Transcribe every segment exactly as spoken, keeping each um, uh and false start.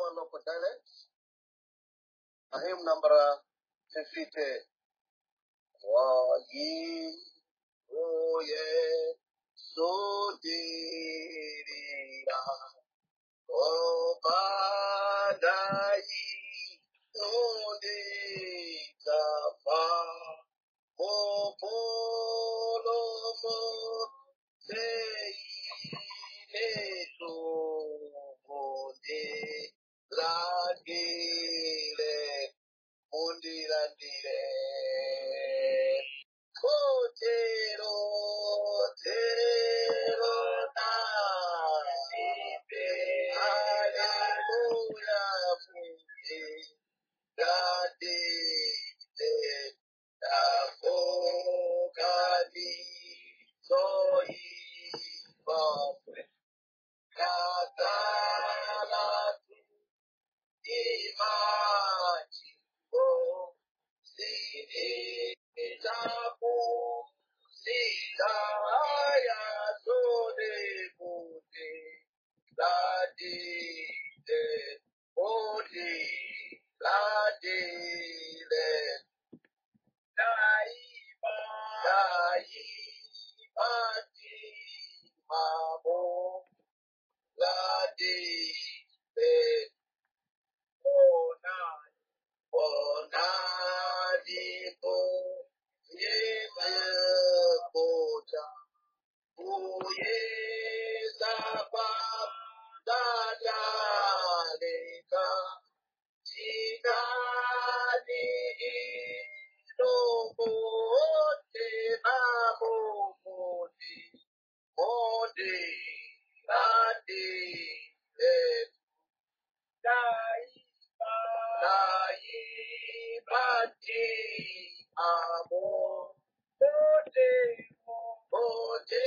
our local dialects. Hymn number fifty. Wa ye o ye so deria o padai o de kafa o polo mo sei le so de la gile undi landire Kotero, tero, na, ipe, hallelujah, fuji, gadi, te, tafo, gadi, soy, papre, katala, imaji, oh, sini, itapu, Sidaya sode puti, ladi de odi, ladi de daiba, daiba ti mamo, ladi de onani, onani po, yeme poja. Uye sapa dadaleka chikani no mote babo modi modi adi le dai dai bati amo modi modi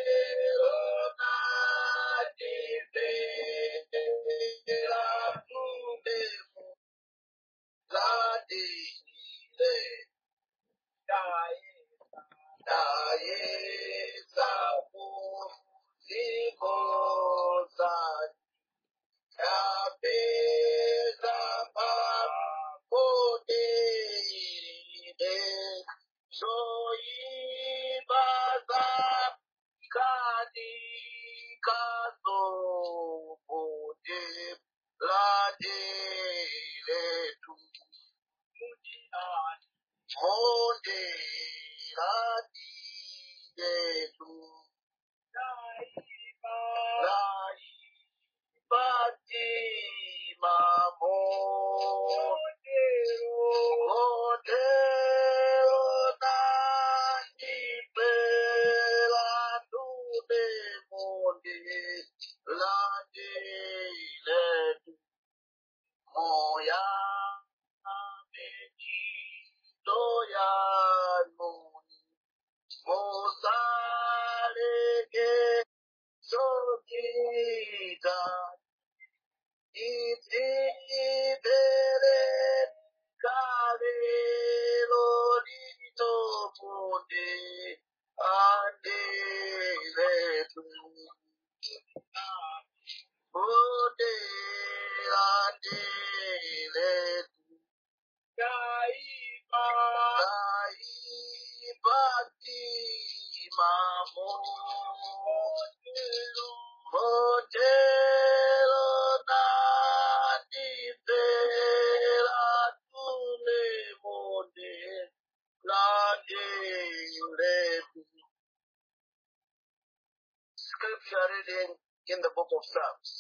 Kadi kaso pode la de le tu mujian monde la di de tu dai ba dai bati mamo modero modero nani pela tu de monde la de le tu moya meji doya moni mosale ke sokita iti bere kare lorito ponde ande le tu ponde ande le tu Kaiba Kaibati mamo Motero Motero nani pera tule monde lade letu. Scripture reading in the book of Psalms.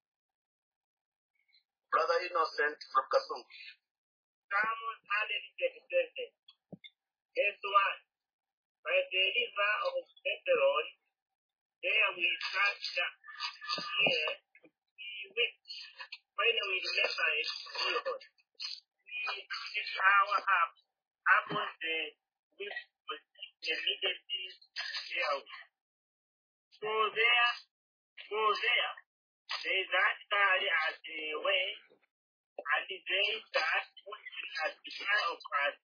Brother Innocent from Kasungu. Psalm one hundred thirty-seven. Verse one. By the river of Hebron, there we sat down. Here we wept when we remember it, Lord. We set our hearts upon the lips of the immediately thereof. So there, so there, they that tarry at the way, and they that wait at the cry of Christ.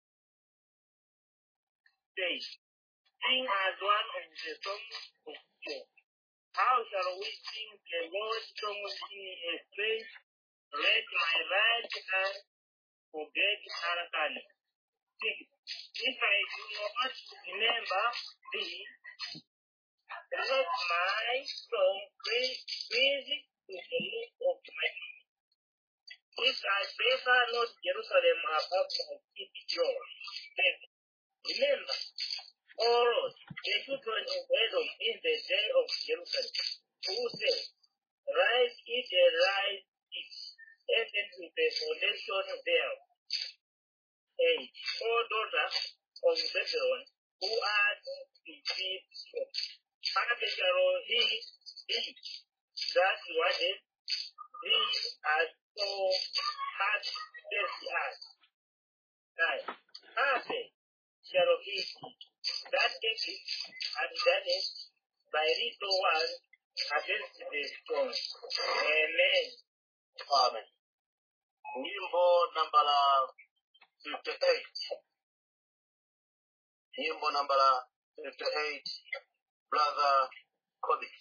Say, sing as one of the songs of Sion. How shall we sing the Lord's song in a strange let my right hand forget Harakani. Six, if I do not remember thee, let my soul freeze to the look of my mouth. If I favor not Jerusalem above my keep joy. Seven, remember, O Lord, the children of Edom in the day of Jerusalem, who said, rise, eat and rise, eat, even to the foundation thereof. Eight, O daughter of Babylon, who art deceived, Article he, he, that wanted, thee as so hath death as. Nine, Happy shall he that taketh and done it by little one against the strong. Amen. Amen. Nyimbo number fifty-eight. Nyimbo number fifty-eight. Brother Kobe.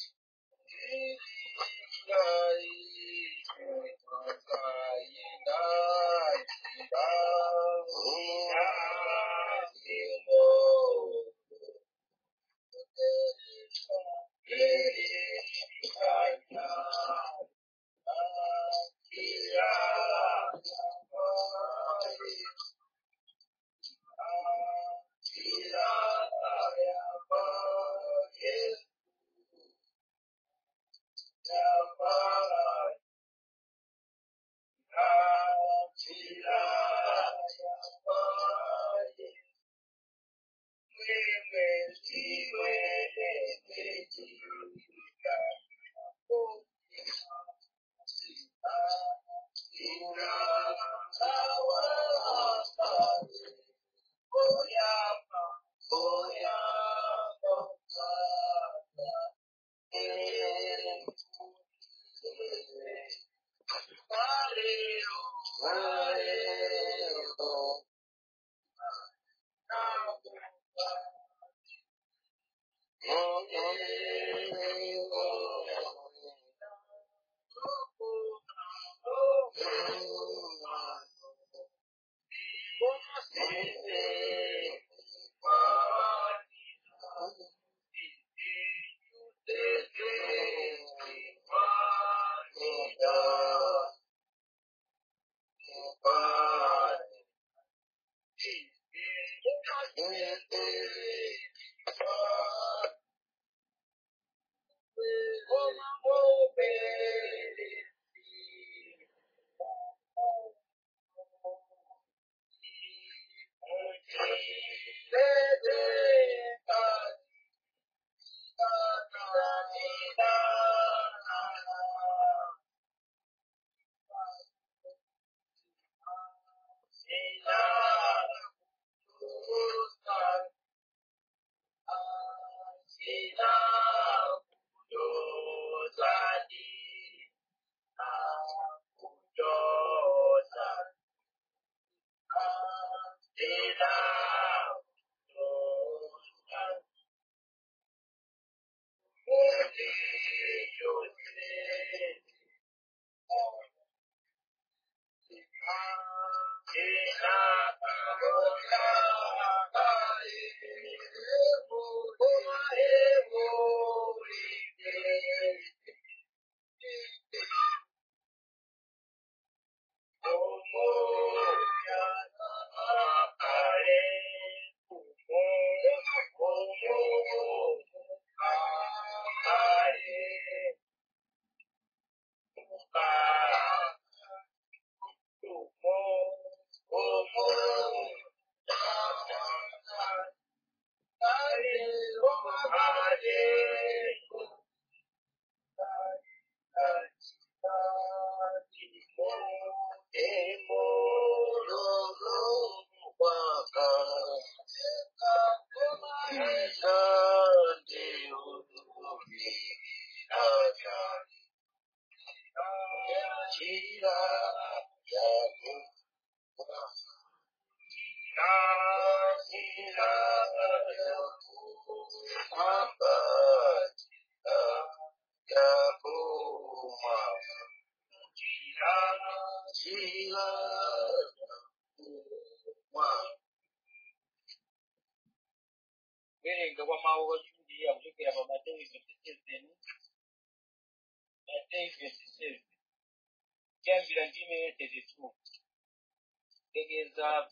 kulika kwa mawu ochulira kuchokera pa Mateyu twenty-seven Mateyu twenty-seven kuyambira ndime thirty-two tegeza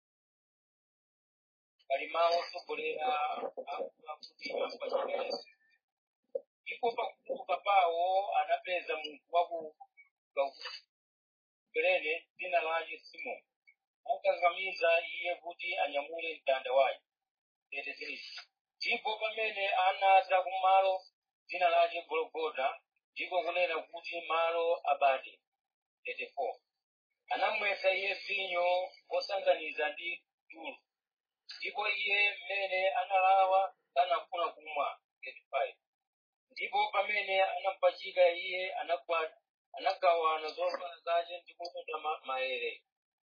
pali mawu otsogolera akuti ampachika Yesu. Ipo pakutuka pawo anapeza munthu waku Kurene dzina lake Simoni. Akakamiza iye kuti anyamule mtanda wake. thirty-three Ndipo pamene anadza kumalo dzina lake Golgota, ndiko kunena kuti malo abade. thirty-four Anamwesa iye vinyo osanganiza ndi tulu, ndipo iye mmene analawa sanafuna kumwa. thirty-five Ndipo pamene anampachika iye anagwa anagawana zovala zake ndi kukuta maere.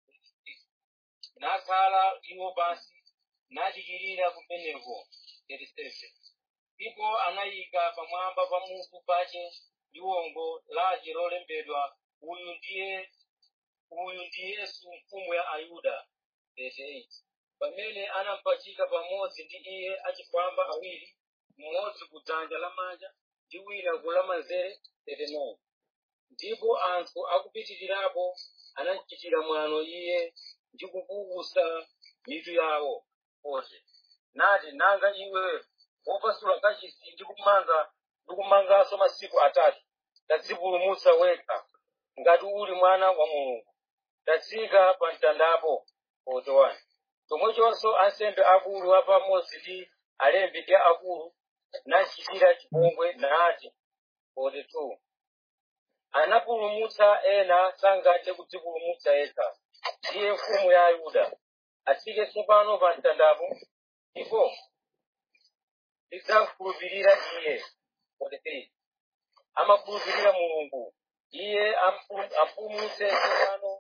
Nakhala iwo pansi nadikirira kumeneko. thirty-seven Ndipo anayika pamwamba pa mutu pake liwongo lake lolembedwa, uyu ndiye uyu ndi Yesu mfumu ya Ayuda. thirty-eight Pamene anampachika pamodzi ndi iye achifwamba awiri, mmodzi kudzanja lamanja ndi wina kulamanzere. thirty-nine Ndipo anthu akupitirirapo anachitira mwano iye ndi kupukusa mitu yawo. forty Nati, nanga iwe wopasula kachisi ndi kumanga ndi kumanganso masiku atatu, tadzipulumutsa wekha ngati uli mwana wa Mulungu, tatsika pa mtandapo. forty-one Chomwechonso ansembe akulu apamodzi ndi alembi ndi akulu nachitira chipongwe nati. forty-two Anapulumutsa ena sangathe kudzipulumutsa yekha, ndiye mfumu ya Ayuda, atsike tsopano pa mtandapo ndipo ndidzakhulupirira iye. forty-three Amakhulupirira Mulungu, iye ampulumutse tsopano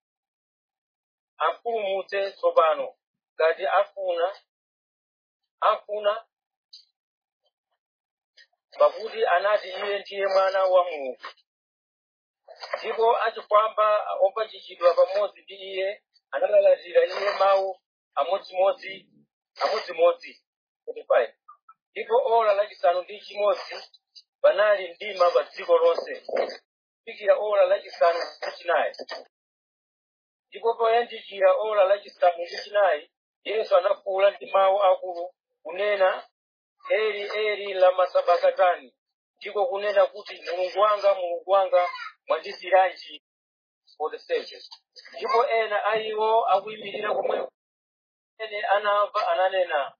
ampulumutse tsopano ngati afuna afuna pakuti anati iye ndiye mwana wa Mulungu. Ndipo achifwamba opachikidwa pamodzi ndi iye analalatira iye mawu amodzimodzi amodzimodzi. forty-five Ndipo ola lachisanu ndi chimodzi panali mdima pa dziko lonse kufikira ola lachisanu ndi chinayi. Ndipo poyandikira ola lachisanu ndi chinayi, Yesu anafuwula ndi mawu akulu kunena, Eli Eli lama sabakatani, ndiko kunena kuti Mulungu wanga Mulungu wanga mwandisiranji. forty-seven Ndipo ena aiwo akuyimirira komweko ene anamva ananena,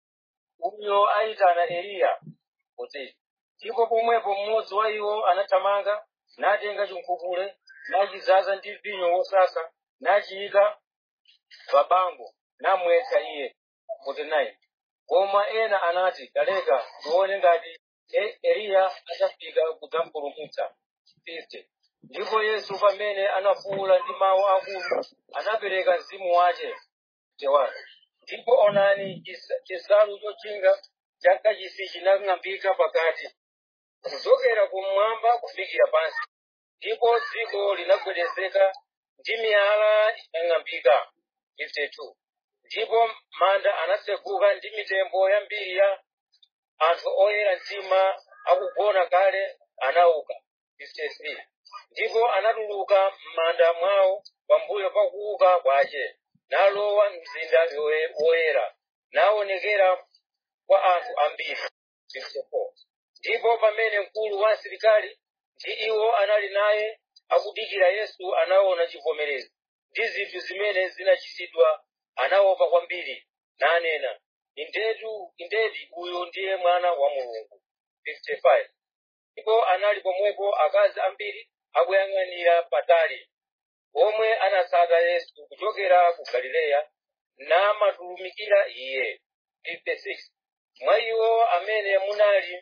uyo aitana Eliya. forty-eight Ndipo pomwepo mmodzi wa iwo anathamanga natenga chinkukule nachizaza ndi vinyo wosasa nachiyika pa bango namwetsa iye. forty-nine Koma ena anati, taleka tione ngati Eliya achafika kudzampulumutsa. fifty Ndipo Yesu pamene anafuwula ndi mawu akulu anapereka mzimu wake. fifty-one Ndipo onani chisalu chochinga cha kachisi chinang'ambika pakati kuchokera kumwamba kufikira pansi, ndipo dziko linagwedezeka ndi miyala inang'ambika. fifty-two Ndipo manda anatsekuka ndi mitembo yambiri ya anthu oyera mtima akugona kale anauka. fifty-three Ndipo anatuluka m'manda mwawo pambuyo pa kuuka kwake, nalowa mzinda woyera naonekera kwa anthu ambiri. fifty-four Ndipo pamene mkulu wa asilikali ndi iwo anali naye akudikira Yesu anaona chivomerezi ndi zinthu zimene zinachitidwa, anaopa kwambiri nanena, indetu indedi uyu ndiye mwana wa Mulungu. fifty-five Ndipo anali pomwepo akazi ambiri akuyang'anira patali, omwe anatsata Yesu kuchokera ku Galileya namatulumikira iye. fifty-six Mwa iwo amene munali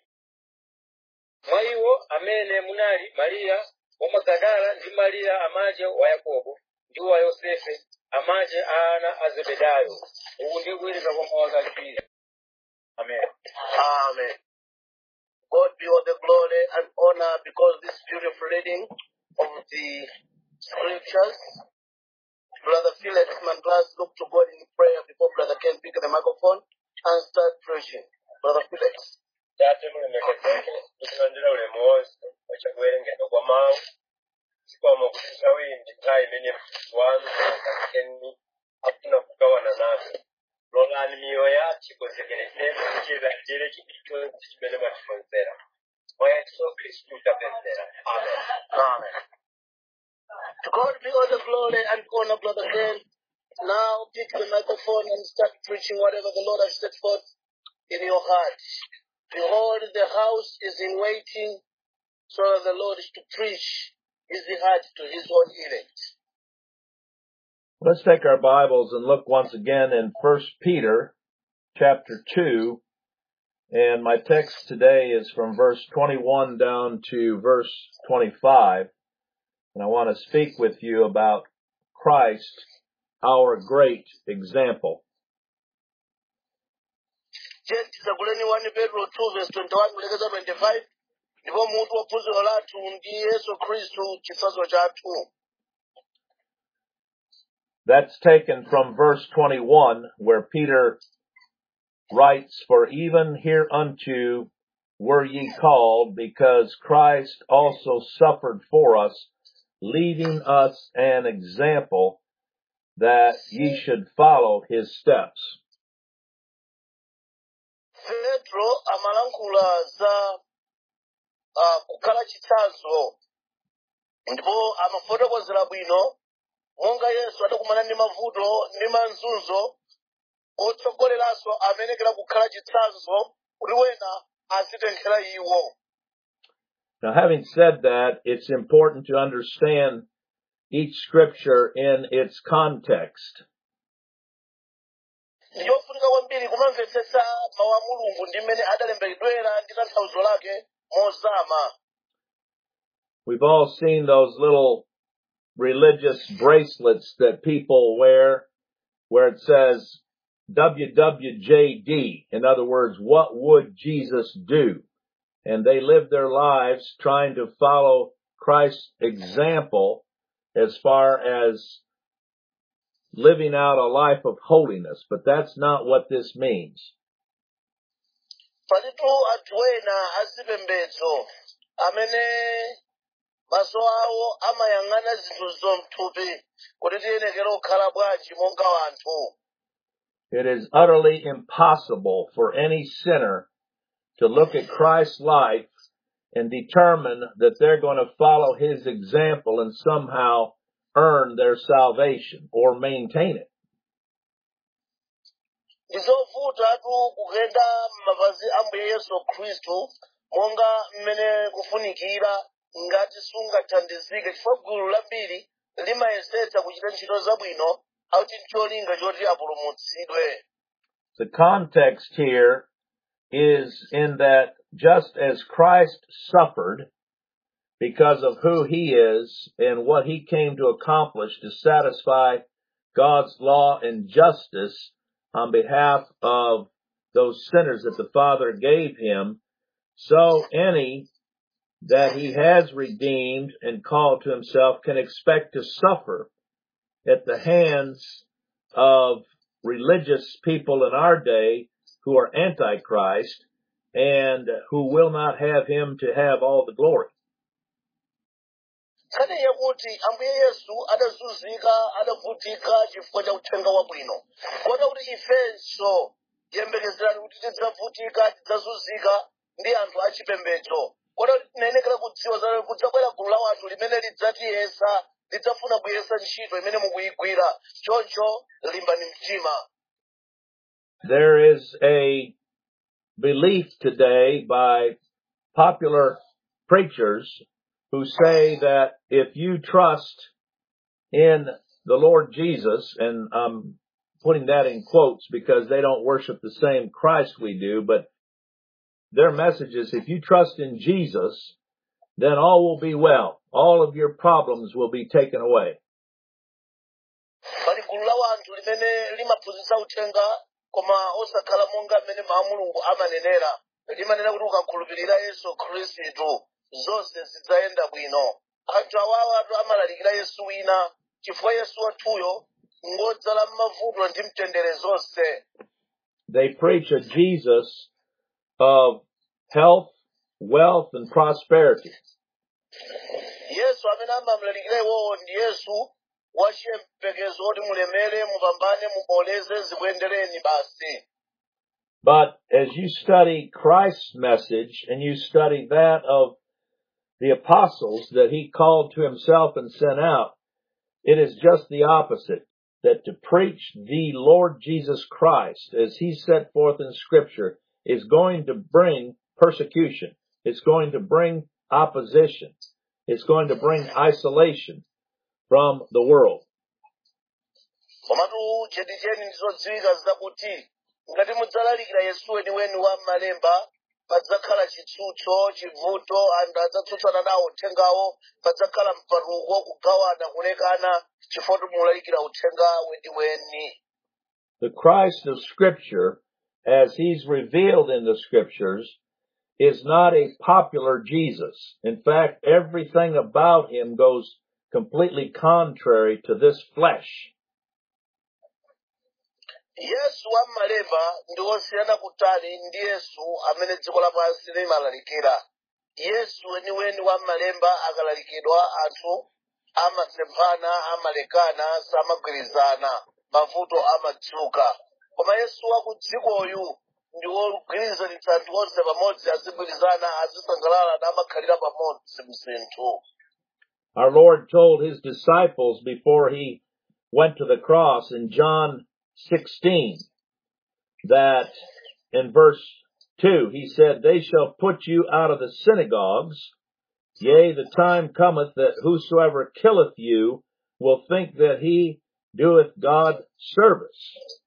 mwa iwo amene munali Mariya wa Magadala ndi Mariya amache wa Yakobo ndi wa Yosefe amache ana a Zebedayo. Uku ndi kuwerenga kwa mawu akachira. Amen. Amen. God be all the glory and honor because this beautiful reading of the scriptures. Brother Felix Manglas, look to God in prayer before Brother Ken pick the microphone and start preaching. Brother Felix. Tate mulemekezeke tukulandira ulemu wonse wachakuwerengedwa kwa mawu sikomo kutusa windi nthawi imene wanu kakeni afuna kugawana nafe lolani miyoyo yathu ikonzekeretsedwe kuchita chile chilichonse chimene mwatikonzera mwa Yesu Khristu tapemphera. Amen. Amen. To God be all the glory and honor, Brother Glenn. Now pick the microphone and start preaching whatever the Lord has set forth in your heart. Behold, the house is in waiting, so that the Lord is to preach his heart to his own elect. Let's take our Bibles and look once again in First Peter chapter two. And my text today is from verse twenty-one down to verse twenty-five. And I want to speak with you about Christ, our great example. Tisakuleni one Pedro two verse twenty-one kulekeza twenty-five. Ndipo mutu wa phunziro lathu ndi Yesu Khristu chifatso chathu. That's taken from verse twenty-one, where Peter writes, "For even hereunto were ye called, because Christ also suffered for us, leaving us an example that ye should follow his steps." Petro amalankhula za uh, kukhala chitsanzo ndipo amafotokozera bwino monga Yesu adakumana ndi mavuto ndi manzunzo otsogoleranso amenekera kukhala chitsanzo kuti wena azitenthera iwo. Now, having said that, it's important to understand each scripture in its context. Ndiyofunika kwambiri kumamvetsetsa mawu a Mulungu ndi mmene adalembedwera ndi tanthauzo lake mozama. We've all seen those little religious bracelets that people wear where it says W W J D. In other words, what would Jesus do? And they live their lives trying to follow Christ's example as far as living out a life of holiness. But that's not what this means. Palitu anthu ena azipembedzo amene maso awo amayang'ana zinthu zomthupi kuti tiyenekera kukhala bwanji monga wanthu. It is utterly impossible for any sinner to look at Christ's life and determine that they're going to follow his example and somehow earn their salvation or maintain it. Ndizovuta tu kugenda m'mapazi a Ambuye Yesu Khristu monga mmene kufunikira ngati sungathandizike chifukwa gulu lambiri limayesetsa kuchita ntchito zabwino auti ncholinga choti apulumutsidwe. The context here is in that just as Christ suffered because of who he is and what he came to accomplish to satisfy God's law and justice on behalf of those sinners that the Father gave him, so any that he has redeemed and called to himself can expect to suffer at the hands of religious people in our day who are antichrist and who will not have him to have all the glory. Kani yakuti Ambuye Yesu adazunzika adavutika chifukwa cha uthenga wabwino. Kota kuti ifenso tiyembekezerani kuti tidzavutika tidzazunzika ndi anthu achipembedzo. Kota kuti tinenekera kudziwa za kudzabwera gulu la wanthu limene lidzatiyesa lidzafuna kuyesa ntchito imene mukuyigwira. Choncho limbani mtima. There is a belief today by popular preachers who say that if you trust in the Lord Jesus, and I'm putting that in quotes because they don't worship the same Christ we do, but their message is if you trust in Jesus, then all will be well. All of your problems will be taken away. Pali gulu la wanthu limene limaphunzitsa uthenga koma osakhala monga mmene mawu a Mulungu amanenera. Limanena kuti ukakhulupirira Yesu Khristu zonse zidzayenda bwino. Anthu awawa atu amalalikira Yesu wina chifukwa Yesu wathuyo ngodzala m'mavuto ndi mtendere zonse. They preach a Jesus of health, wealth, and prosperity. yesu amene amamlalikira iwowo ndi yesu wachiyembekezo oti mulemere mupambane muboleze zikuyendereni basi. But as you study Christ's message and you study that of the apostles that he called to himself and sent out, it is just the opposite. That to preach the Lord Jesus Christ, as he set forth in Scripture, is going to bring persecution. It's going to bring opposition. It's going to bring isolation from the world. Komatu chenicheni ndizodziwika zakuti ngati mudzalalikira Yesu weniweni wa m'malemba, padzakhala chitsutso, chivuto, anthu adzatsutsana nawo uthengawo, padzakhala mpatuko, kugawana, kulekana, chifukwa mulalikira uthenga weniweni. The Christ of Scripture, as he's revealed in the Scriptures, is not a popular Jesus. In fact, everything about him goes completely contrary to this flesh. Yesu wa m'malemba ndi wosiyana kutali ndi Yesu amene dziko lapansi limalalikira. Yesu weniweni wa m'malemba akalalikidwa anthu amasemphana, amalekana, samagwirizana, mavuto amadzuka. Koma Yesu wa ku dzikoyu ndi wogwirizanitsa anthu onse pamodzi, azigwirizana, azisangalala, namakhalira pamodzi mzinthu. Our Lord told his disciples before he went to the cross in John sixteen that in verse two he said, "They shall put you out of the synagogues. Yea, the time cometh that whosoever killeth you will think that he doeth God service."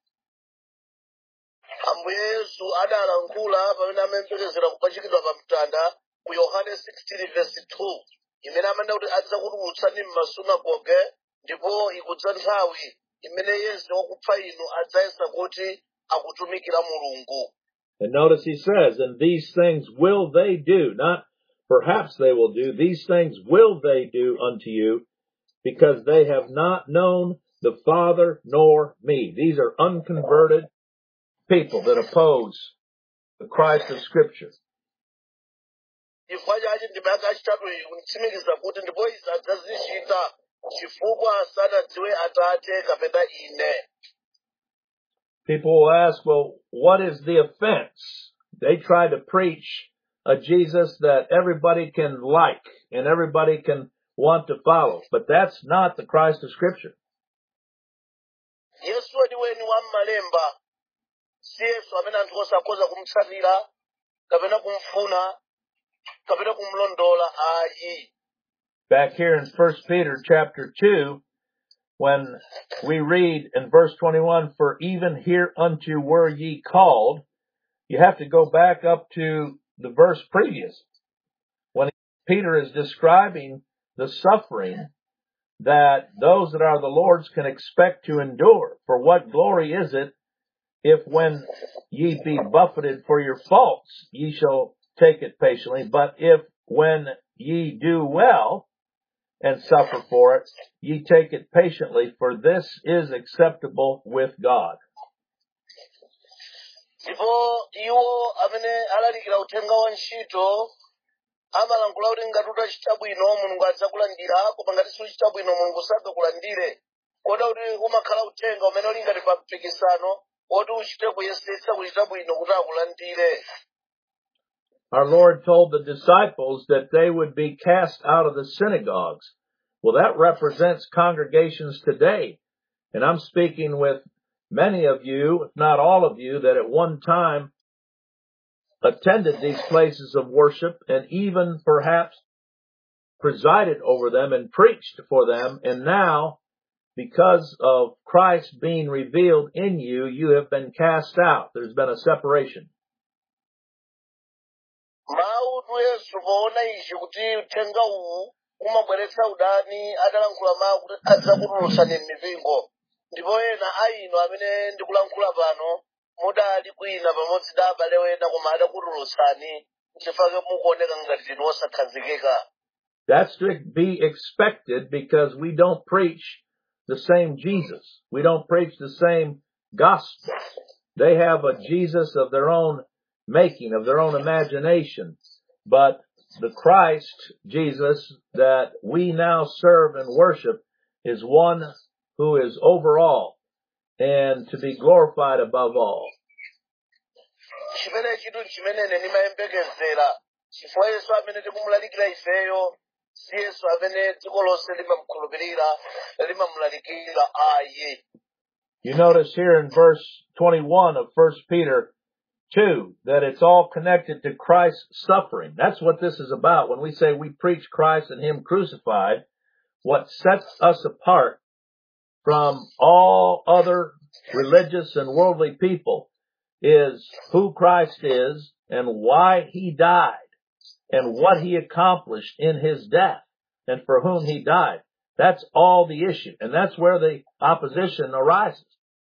Ambuye Yesu adalankhula pamene amembekezera kupachikidwa pa mtanda ku Yohane sixteen verse two. Imene amene kuti adzakutulutsani m'masunagoge ndipo ikudza nthawi imene Yesu wakupha inu adzayesa kuti akutumikira Mulungu. And notice he says, "And these things will they do," not perhaps they will do, "these things will they do unto you, because they have not known the Father nor me." These are unconverted people that oppose the Christ of Scripture. Chifukwa chache ndimaka achitatu kuntsimikiza kuti ndipo izi adzazichita chifukwa sanadziwe Atate kapena ine. People will ask, well, what is the offense? They try to preach a Jesus that everybody can like and everybody can want to follow, but that's not the Christ of Scripture. Yesu weniweni wa m'malemba si Yesu amene anthu onse akhoza kumutsatira kapena kumufuna kapena kumulondola ayi. Back here in First Peter chapter two, when we read in verse twenty-one, "For even hereunto were ye called," you have to go back up to the verse previous, when Peter is describing the suffering that those that are the Lord's can expect to endure. "For what glory is it, if when ye be buffeted for your faults, ye shall take it patiently, but if when ye do well, and suffer for it, ye take it patiently, for this is acceptable with God." Ndipo iwo amene alalikira uthenga wa ntchito amalankhula kuti ngati utachita bwino Mulungu adzakulandira, koma ngati suchita bwino Mulungu sadzakulandire. Kodi kuti umakhala uthenga umene uli ngati pa mpikisano woti uchite kuyesetsa kuchita bwino kuti akulandire. Our Lord told the disciples that they would be cast out of the synagogues. Well, that represents congregations today. And I'm speaking with many of you, if not all of you, that at one time attended these places of worship and even perhaps presided over them and preached for them. And now, because of Christ being revealed in you, you have been cast out. There's been a separation. Mawu tu Yesu poona ichi kuti uthenga uwu umabweretsa udani, adalankhula mawu kuti adzakutulutsani m'mipingo. Ndipo ena a inu amene ndikulankhula pano mudali kwina pamodzi ndi abale ena koma adakutulutsani chifukwa mukuoneka ngati ndinu osakhazikika. That's to be expected because we don't preach the same Jesus. We don't preach the same gospel. They have a Jesus of their own making, of their own imagination. But the Christ Jesus that we now serve and worship is one who is over all and to be glorified above all. chimene chitu chimenene ndimayembekezera chifukwa yesu amene tikumulalikira ifeyo si yesu amene dziko lonse limamukhulupirira limamulalikira ayi. You notice here in verse twenty-one of First Peter two that it's all connected to Christ's suffering. That's what this is about. When we say we preach Christ and Him crucified, what sets us apart from all other religious and worldly people is who Christ is and why He died and what He accomplished in His death and for whom He died. That's all the issue. And that's where the opposition arises.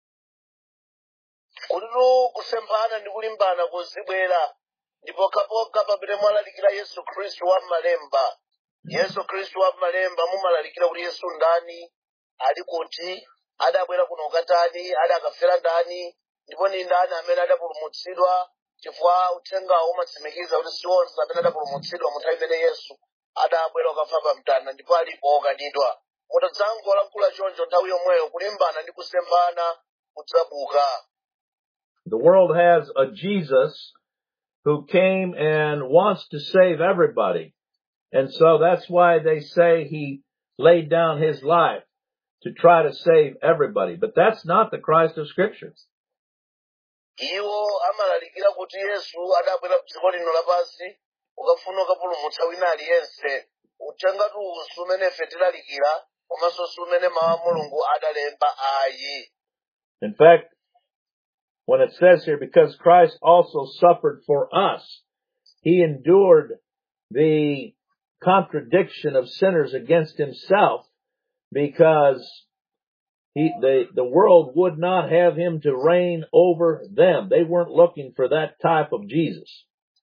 Kululu kusemphana ndi kulimbana kuzibwera ndipo kapokha pamene mwalalikira Yesu Khristu wa malemba. Yesu Khristu wa malemba mumalalikira kuti Yesu ndani, ali kuti, adabwera kuno katani, adakafera ndani, ndipo ni ndani amene adapulumutsidwa, chifukwa uthengawo umatsimikiza kuti si onse amene adapulumutsidwa mu nthawi imene Yesu adabwera kukafa pa mtanda ndipo alipo okanidwa. Mutadzangola mkula choncho nthawi yomweyo kulimbana ndi kusemphana kudzabuka. The world has a Jesus who came and wants to save everybody. And so that's why they say He laid down His life to try to save everybody. But that's not the Christ of Scripture. Iwo amalalikira kuti Yesu adabwera dziko lino lapansi ukafuna ukapulumutsa wina aliyense. Uthenga tu usumene ife tilalikira komanso sumene mawu a Mulungu adalemba ayi. In fact, when it says here, because Christ also suffered for us, He endured the contradiction of sinners against Himself because he, the, the world would not have Him to reign over them. They weren't looking for that type of Jesus.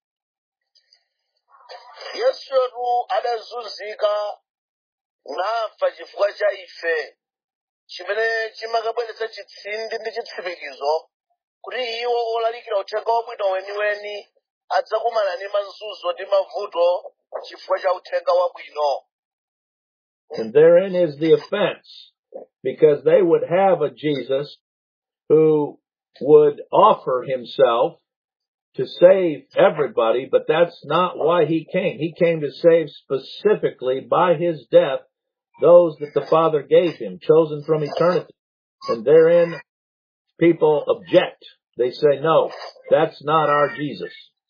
Yesu tu adazunzika nafa chifukwa cha ife. Chimene chimakabweretsa chitsindi ndi chitsimikizo kuti iwo olalikira uthenga wabwino weniweni adzakumana ndi mazunzo ndi mavuto chifukwa cha uthenga wabwino. And therein is the offense, because they would have a Jesus who would offer Himself to save everybody, but that's not why He came. He came to save specifically by His death those that the Father gave Him, chosen from eternity. And therein people object. They say, no, that's not our Jesus.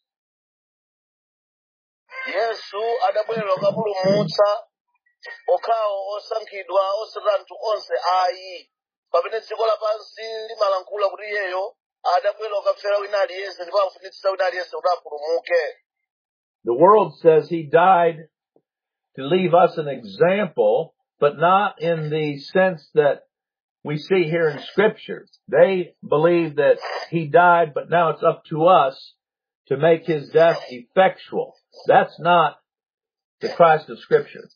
Yesu adabwera kukapulumutsa okhawo osankhidwa osati anthu onse ayi. Pamene dziko lapansi limalankhula kuti Iyeyo adabwera kukafera wina aliyense ndipo afunitsitsa wina aliyense kuti apulumuke. The world says He died to leave us an example, but not in the sense that we see here in Scripture. They believe that He died, but now it's up to us to make His death effectual. That's not the Christ of Scripture.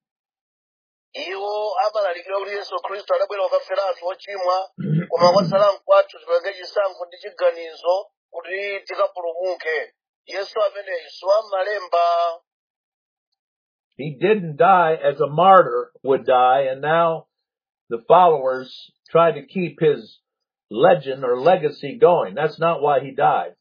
Iwo amalalikira kuti Yesu Khristu adabwera kukafera anthu ochimwa, koma kwatsala nkwathu tipange chisankho ndi chiganizo kuti tikapulumuke. Yesu ameneyu si wa malemba. He didn't die as a martyr would die, and now the followers try to keep His legend or legacy going. That's not why He died.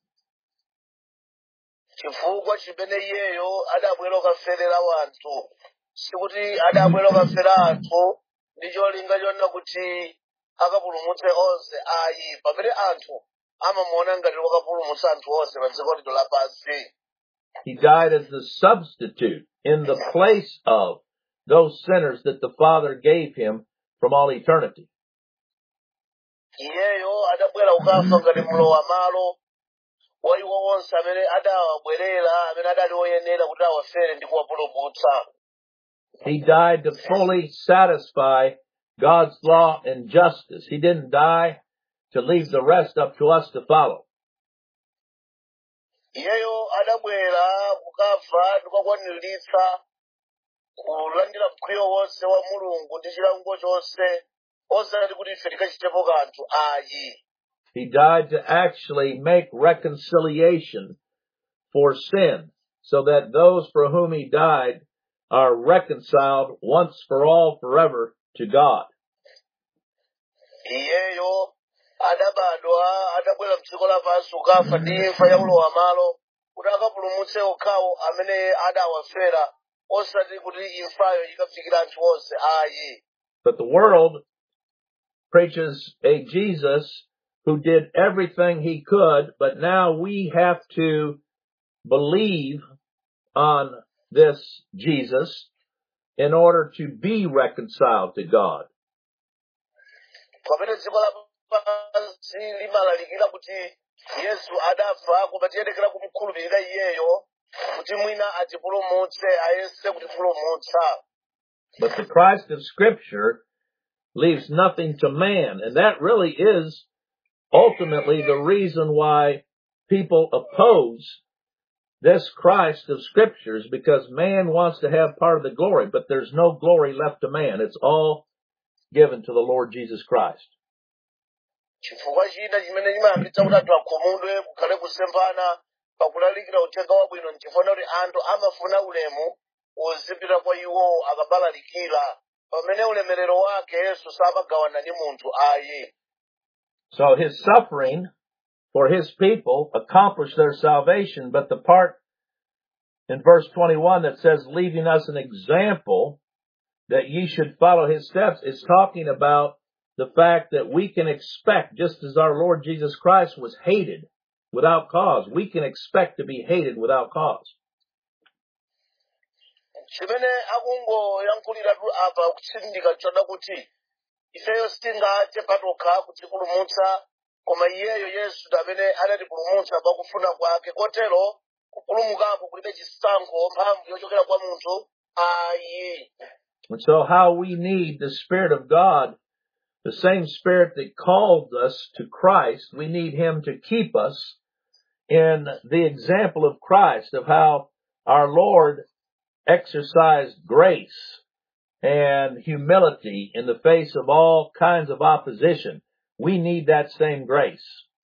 Chifukwa chimene Iyeyo adabwera kukaferera wanthu. Sikuti adabwera kukafera anthu ndi cholinga chonena kuti akapulumutse onse ayi. Pamene anthu amamuona ngati wakapulumutsa anthu onse pa dziko lino lapansi. He died as the substitute in the place of those sinners that the Father gave Him from all eternity. Iyeyo adabwera kukafa ngati mlowa malo wa iwo onse amene adawabwerera amene adali oyenera kuti awafere ndi kuwapulumutsa. He died to fully satisfy God's law and justice. He didn't die to leave the rest up to us to follow. Iyeyo adabwera kukafa ndi kukwaniritsa kulandira mkwiyo wonse wa Mulungu ndi chilango chonse osati kuti ife tikachitepo kanthu ayi. He died to actually make reconciliation for sin, so that those for whom he died are reconciled once for all forever to God. iyeyo adabadwa adabwera mdziko lapansi kukafa ndi imfa ya ulowa malo kuti akapulumutse okhawo amene adawafera osati kuti imfayo ikafikira anthu onse ayi. But the world preaches a Jesus who did everything he could, but now we have to believe on this Jesus in order to be reconciled to God. Pamene dziko lapansi limalalikira kuti Yesu adafa koma tiyenekera kumukhulupirira iyeyo kuti mwina atipulumutse ayese kutipulumutsa. But the Christ of Scripture leaves nothing to man, and that really is ultimately the reason why people oppose this Christ of Scriptures, because man wants to have part of the glory, but there's no glory left to man. It's all given to the Lord Jesus Christ. Chifukwa china chimene chimayambitsa kuti anthu akhumudwe kukhale kusempana pakulalikira uthenga wabwino nchifuna kuti anthu amafuna ulemu uzipita kwa iwo akabalalikira pamene ulemerero wake Yesu samagawana ndi munthu ayi. So his suffering for his people accomplished their salvation, but the part in verse twenty-one that says, leaving us an example that ye should follow his steps, is talking about the fact that we can expect, just as our Lord Jesus Christ was hated without cause, we can expect to be hated without cause. Chimene akungoyankhulira tu apa kutsindika choda kuti ifeyo sitingathe patokha kutipulumutsa koma iyeyo Yesu amene anatipulumutsa pakufuna kwake kotero kupulumukako kulibe chisankho mphamvu yochokera kwa munthu ayi. And so how we need the Spirit of God, the same Spirit that called us to Christ, we need him to keep us in the example of Christ, of how our Lord exercised grace and humility in the face of all kinds of opposition. We need that same grace.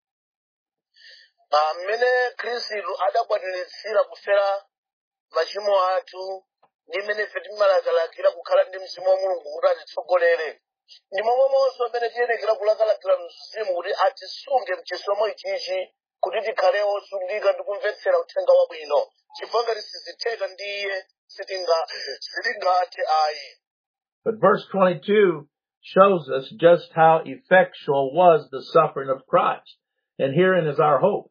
Amene Khristu adakwaniritsira kufera machimo athu ndi mmene ife timalakalakira kukhala ndi mzimu wa Mulungu kuti atitsogolere. Ndi momwemonso amene tiyenekera kulakalakira mzimu kuti atisunge mchisomo ichichi kuti tikhale osungika ndi kumvetsera uthenga wabwino. Chifukwa ngati sizitheka ndiye sitingathe ayi. But verse twenty-two shows us just how effectual was the suffering of Christ. And herein is our hope.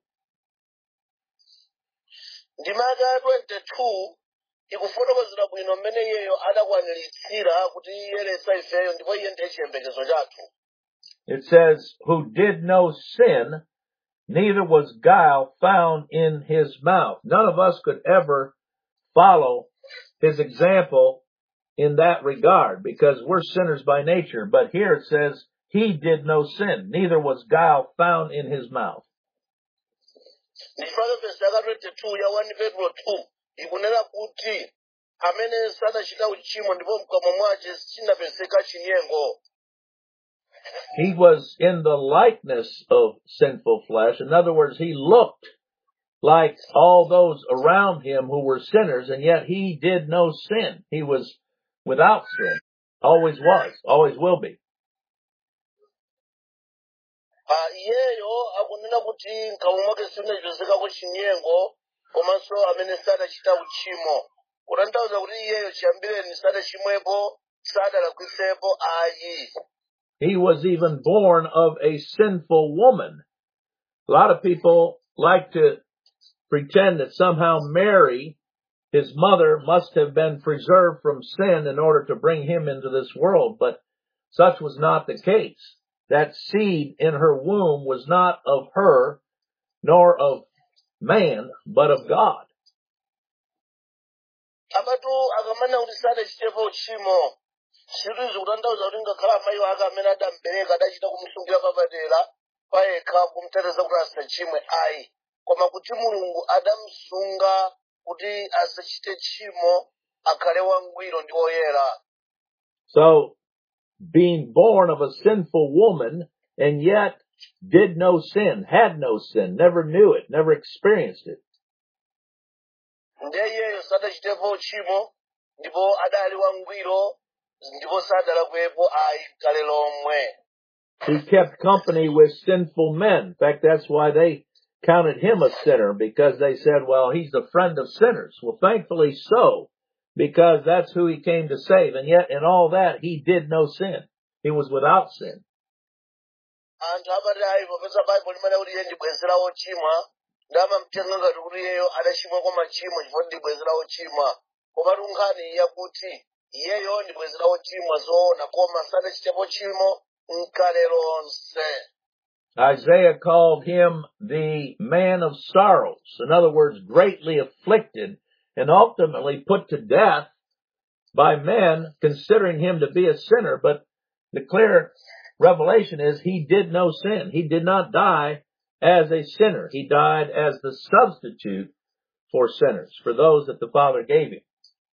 Ndimaka twenty-two ikufotokozera bwino mmene iyeyo adakwaniritsira kuti iyeretsa ifeyo ndipo iye ndiye chiyembekezo chathu. It says, who did no sin, neither was guile found in his mouth. None of us could ever follow his example in that regard, because we're sinners by nature. But here it says, he did no sin, neither was guile found in his mouth. Ndifaka verse twenty-two ya one Petro two ikunena kuti amene sadachita uchimo ndipo mkamwa mwace sinapezeka chinyengo. He was in the likeness of sinful flesh. In other words, he looked like all those around him who were sinners, and yet he did no sin. He was without sin. Always was. Always will be. Iyeyo akunena kuti mkamwa mwake sinapezeka chinyengo komanso amene sadachita uchimo. Kutanthauza kuti iyeyo chiyambireni sadachimwepo sadalakwisepo ayi. He was even born of a sinful woman. A lot of people like to pretend that somehow Mary, his mother, must have been preserved from sin in order to bring him into this world, but such was not the case. That seed in her womb was not of her, nor of man, but of God. Abatu akamana kuti sadachitepo uchimo. Sirizi kutanthauza kuti ngakhala amayi ake amene adambereka adachita kumusungira papadera payekha kumuteteza kuti asachimwe ayi. Koma kuti Mulungu adamusunga kuti asachite tchimo akhale wangwiro ndi oyera. So, being born of a sinful woman, and yet did no sin, had no sin, never knew it, never experienced it. ndiye iyeyo sadachitepo tchimo ndipo adali wangwiro ndipo sadalakwepo ayi kale lomwe. He kept company with sinful men. In fact, that's why they counted him a sinner, because they said, well, he's a friend of sinners. Well, thankfully so, because that's who he came to save. And yet in all that, he did no sin. He was without sin. Anthu amati ayi popeza Bible limene kuti iye ndi bwenzi la ochimwa ndamamtenga ngati kuti iyeyo adachimwa kwa machimo chifukwa ndi bwenzi la ochimwa. Komatu nkhani yakuti iyeyo ndi bwenzi la ochimwa zoona koma sadachitepo tchimo nkale lonse. Isaiah called him the man of sorrows. In other words, greatly afflicted and ultimately put to death by men, considering him to be a sinner. But the clear revelation is he did no sin. He did not die as a sinner. He died as the substitute for sinners, for those that the Father gave him.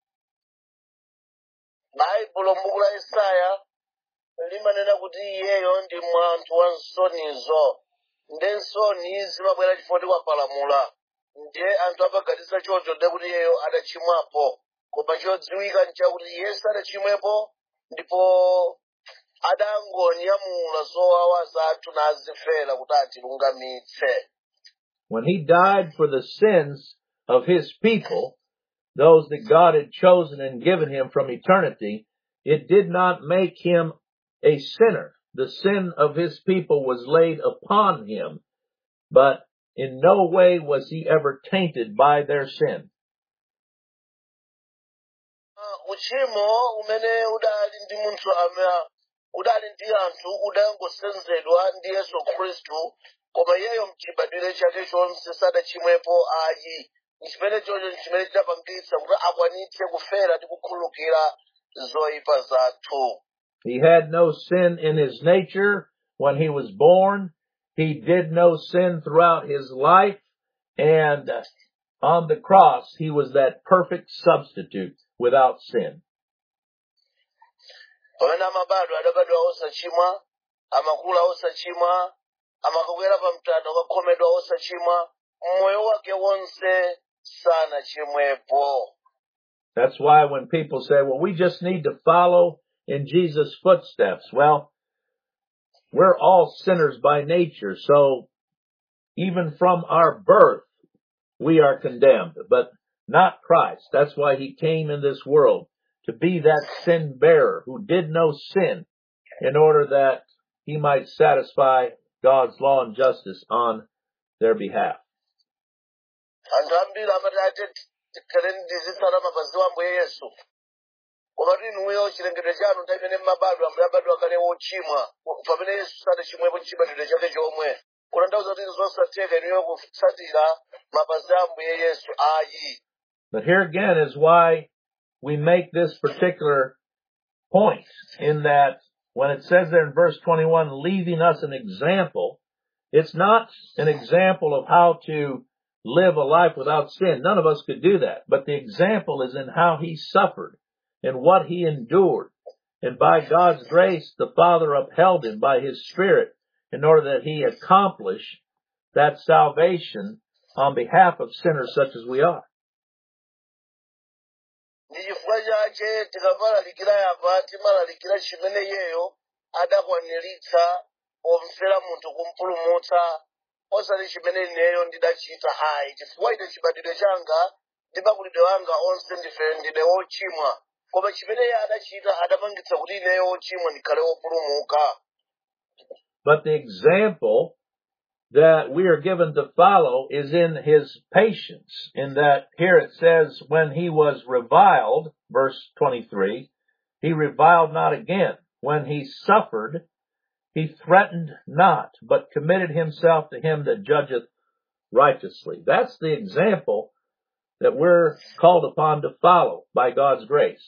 Baibulo m'buku la Isaya limanena kuti iyeyo ndi munthu wa nsonizo. Nde nsoni zimabwera chifukwa wapalamula. Ndiye anthu amaganiza choncho ndi kuti iyeyo adachimwapo. Koma chodziwika nchakuti Yesu adachimwepo ndipo adangonyamula zowawa zathu nazifera kuti atilungamitse. When he died for the sins of his people, those that God had chosen and given him from eternity, it did not make him a sinner. The sin of his people was laid upon him, but in no way was he ever tainted by their sin. Uchimo umene udali ndi munthu amene udali ndi anthu udangosenzedwa ndi Yesu Khristu, koma iyeyo mchibadwire chake chonse sadachimwepo ayi. Chimene chocho chimene chidapangitsa kuti akwanitse kufera ndi kukhululukira zoyipa zathu. He had no sin in his nature when he was born. He did no sin throughout his life. And on the cross, he was that perfect substitute without sin. Pamene amabadwa adabadwa osachimwa, amakula osachimwa, amakakwera pa mtanda akakhomedwa osachimwa, mmoyo wake wonse sanachimwepo. That's why when people say, well, we just need to follow in Jesus' footsteps. Well, we're all sinners by nature, so even from our birth, we are condemned, but not Christ. That's why he came in this world, to be that sin bearer who did no sin, in order that he might satisfy God's law and justice on their behalf. Anthu ambiri amati ati tikhale ndizitsala mapazi wa Ambuye Yesu. Komatu inuyo chilengedwe chanu nthawi imene mmabadwa mudabadwa kale wochimwa. Pamene Yesu sadachimwepo chibadwidwe chake chomwe. Kutanthauza kuti zosatheka inuyo kutsatira mapazi a Ambuye Yesu ayi. But here again is why we make this particular point, in that when it says there in verse twenty-one, leaving us an example, it's not an example of how to live a life without sin. None of us could do that. But the example is in how he suffered and what he endured. And by God's grace, the Father upheld him by his Spirit in order that he accomplish that salvation on behalf of sinners such as we are. Ndi chifukwa chake tikamalalikira yapa timalalikira chimene iyeyo adakwaniritsa pomfera munthu kumpulumutsa, osati chimene ineyo ndidachita ayi. Chifukwa ine chibadwidwe changa ndi makulidwe wanga onse ndife ndine wochimwa, koma chimene iye adachita adapangitsa kuti ineyo wochimwa ndikhale wopulumuka. But the example that we are given to follow is in his patience, in that here it says, when he was reviled, verse twenty-three, he reviled not again. When he suffered, he threatened not, but committed himself to him that judgeth righteously. That's the example that we're called upon to follow by God's grace.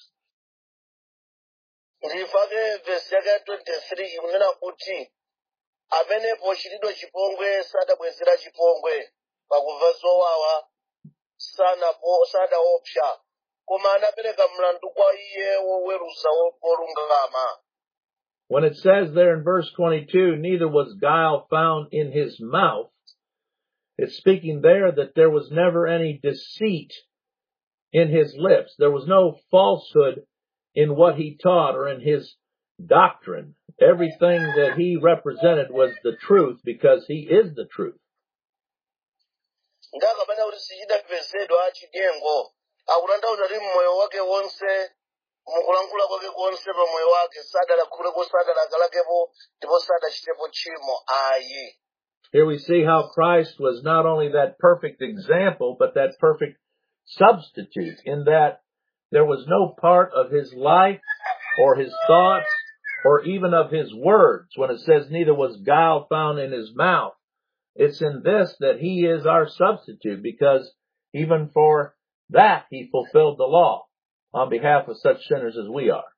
Ndifake verse yake twenty-three ikunena kuti amene pochitidwa chipongwe sadabwezera chipongwe, pakumva zowawa sanapo sadaopsa, koma anapereka mlandu kwa iye woweruza wolungama. When it says there in verse twenty-two, neither was guile found in his mouth, it's speaking there that there was never any deceit in his lips. There was no falsehood in what he taught or in his doctrine. Everything that he represented was the truth because he is the truth. ndakapanda kuti sichidapezedwa chitengo akutanthauza kuti mmoyo wake wonse mukulankhula kwake konse pa moyo wake sadalakhuleko sadalakalakepo ndipo sadachitepo tchimo ayi. Here we see how Christ was not only that perfect example, but that perfect substitute, in that there was no part of his life or his thoughts or even of his words. When it says neither was guile found in his mouth, it's in this that he is our substitute, because even for that he fulfilled the law on behalf of such sinners as we are.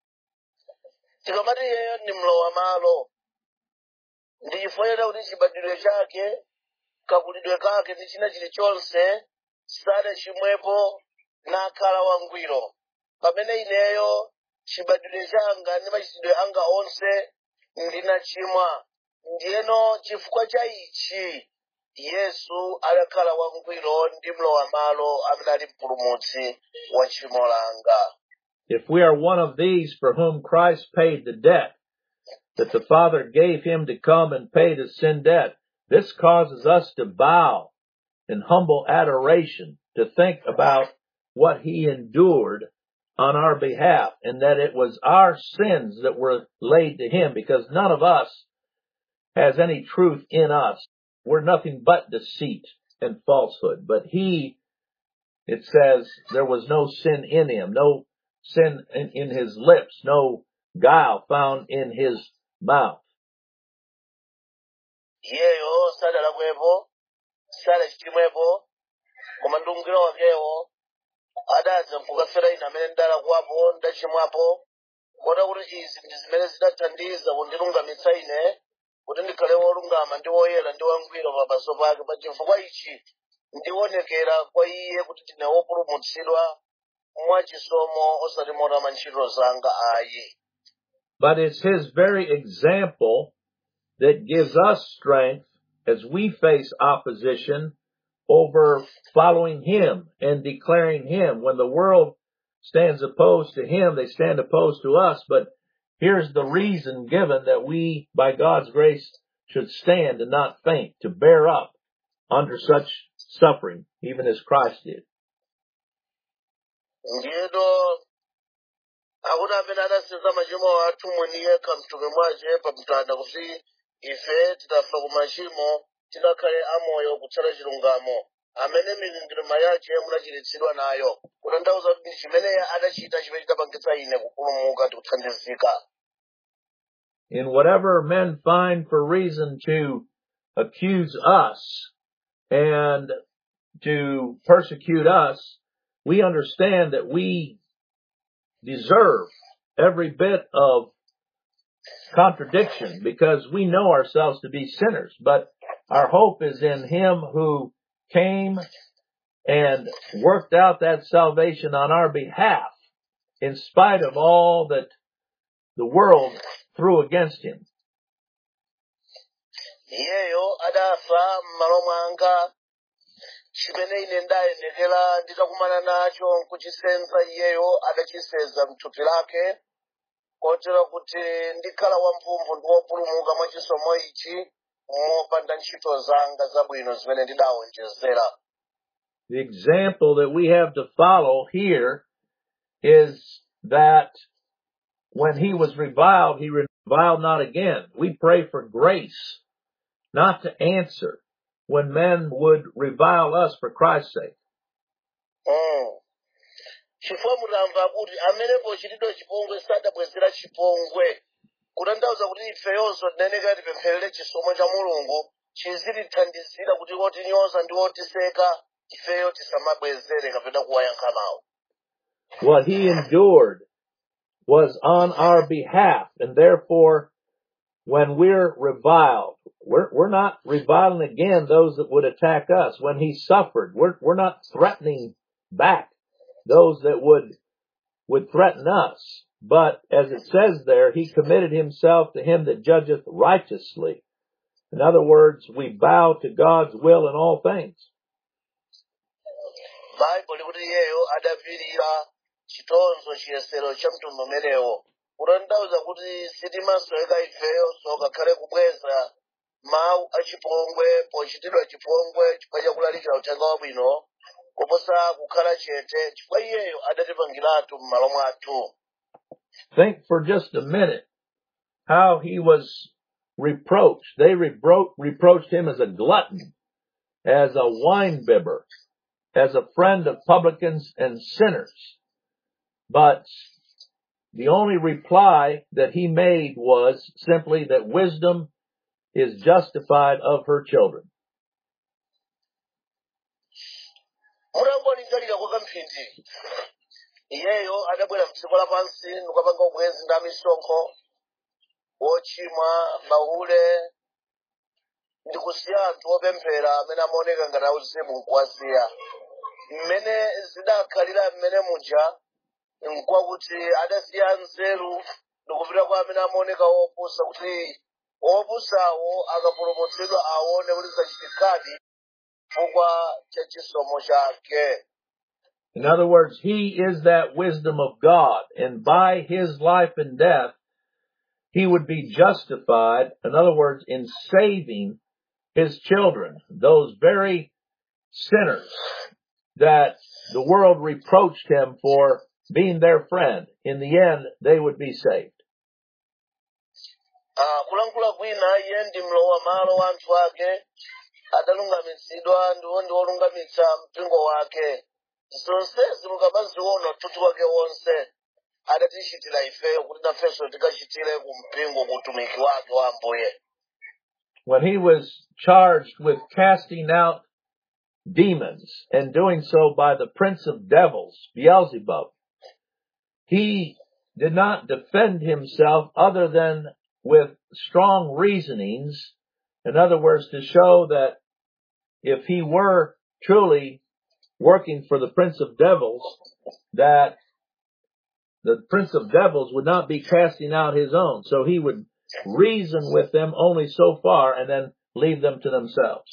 tikamati iyeyo ndi mlowa malo ndichifoyera kuti chibadwidwe chake kakulidwe kake ndi china chilichonse sadachimwepo nakhala wangwiro, pamene ineyo chibadwidwe changa ndi machitidwe anga onse ndinachimwa. Ndiyeno chifukwa cha ichi Yesu adakhala wangwiro ndi mlowa malo amene ali mpulumutsi wa tchimo langa. If we are one of these for whom Christ paid the debt, that the Father gave him to come and pay the sin debt, this causes us to bow in humble adoration, to think about what he endured on our behalf, and that it was our sins that were laid to him, because none of us has any truth in us. We're nothing but deceit and falsehood. But he, it says, there was no sin in him, no sin in, in his lips, no guile found in his mouth. Iyeyo sadalakwepo sadachimwepo koma ndi ungwiro wakewo adadza nkukafera ine amene ndalakwapo ndachimwapo, kota kuti izi ndi zimene zidathandiza kundilungamitsa ine kuti ndikhale wolungama ndi woyera ndi wangwiro pamaso pake. Pa chifukwa ichi ndionekera kwa iye kuti ndine wopulumutsidwa mwachisomo osati motama ntchito zanga ayi. But it's his very example that gives us strength as we face opposition over following him and declaring him. When the world stands opposed to him, they stand opposed to us. But here's the reason given that we, by God's grace, should stand and not faint, to bear up under such suffering, even as Christ did. Ndiyeto akuti amene adasenza machimo athu mwini yekha mthupi mwace pa mtanda kuti ife titafa ku machimo tikakhale amoyo kutsata chilungamo, amene mikwingwirima yace munachiritsidwa nayo. Kutanthauza kuti chimene adachita chimene chidapangitsa ine kupulumuka ndi kuthandizika. In whatever men find for reason to accuse us and to persecute us, we understand that we deserve every bit of contradiction, because we know ourselves to be sinners. But our hope is in him who came and worked out that salvation on our behalf, in spite of all that the world threw against him. Iyeyo adafa m'malo mwanga, chimene ine ndayendekera nditakumana nacho nkuchisenza, iyeyo adachisenza mthupi lake, kotero kuti ndikhala wamphumphu ndi wopulumuka mwa chisomo ichi mopanda ntchito zanga zabwino zimene ndidawonjezera. The example that we have to follow here is that when he was reviled, he reviled not again. We pray for grace not to answer when men would revile us for Christ's sake. Mm. Chifukwa mutamva kuti amene pochitidwa chipongwe sadabwezera chipongwe, kutanthauza kuti ifeyonso tineneka tipempherere chisomo cha Mulungu chizitithandizira kuti otinyoza ndi otiseka ifeyo tisamabwezere kapena kuwayankha mawu. What he endured was on our behalf, and therefore when we're reviled, we're, we're not reviling again those that would attack us. When he suffered, we're, we're not threatening back those that would, would threaten us. but as it says there, he committed himself to him that judgeth righteously. In other words, we bow to God's will in all things. baibo likuti iyeyo adapirira chitonzo chiyesero cha mtundu umenewo kutanthauza kuti sitimasweka ifeyo sokakhale kubweza mawu achipongwe pochitidwa chipongwe chifukwa chakulalikira uthenga wabwino kuposa kukhala chete chifukwa iyeyo adatipangiratu m'malo mwathu. Think for just a minute how he was reproached. They repro- reproached him as a glutton, as a wine-bibber, as a friend of publicans and sinners. But the only reply that he made was simply that wisdom is justified of her children. mutangolingalira kwa kamphindi iyeyo adabwera mdziko lapansi ndikapanga ubwenzi ndi amisonkho wochimwa mahule ndi kusiya anthu opemphera amene amaoneka ngati auzimu nkuwasiya. mmene zidakhalira mmene muja nkwakuti adasiya nzeru ndikupita kwa amene amaoneka opusa kuti opusawo akapulumutsidwa aone kuti zachitikadi chifukwa cha chisomo chake. In other words, he is that wisdom of God, and by his life and death, he would be justified, in other words, in saving his children, those very sinners that the world reproached him for being their friend. In the end, they would be saved. Ah, kulankhula kwina iye ndi mlowa malo wa anthu ake adalungamitsidwa ndiwo ndi wolungamitsa mpingo wake. Zonsezi mukamaziona uthunthu wake wonse adatichitira ifeyo kuti nafenso tikachitire ku mpingo ku utumiki wake wa Ambuye. When he was charged with casting out demons and doing so by the prince of devils, Beelzebub, he did not defend himself other than with strong reasonings. In other words, to show that if he were truly working for the prince of devils, that the prince of devils would not be casting out his own. So he would reason with them only so far and then leave them to themselves.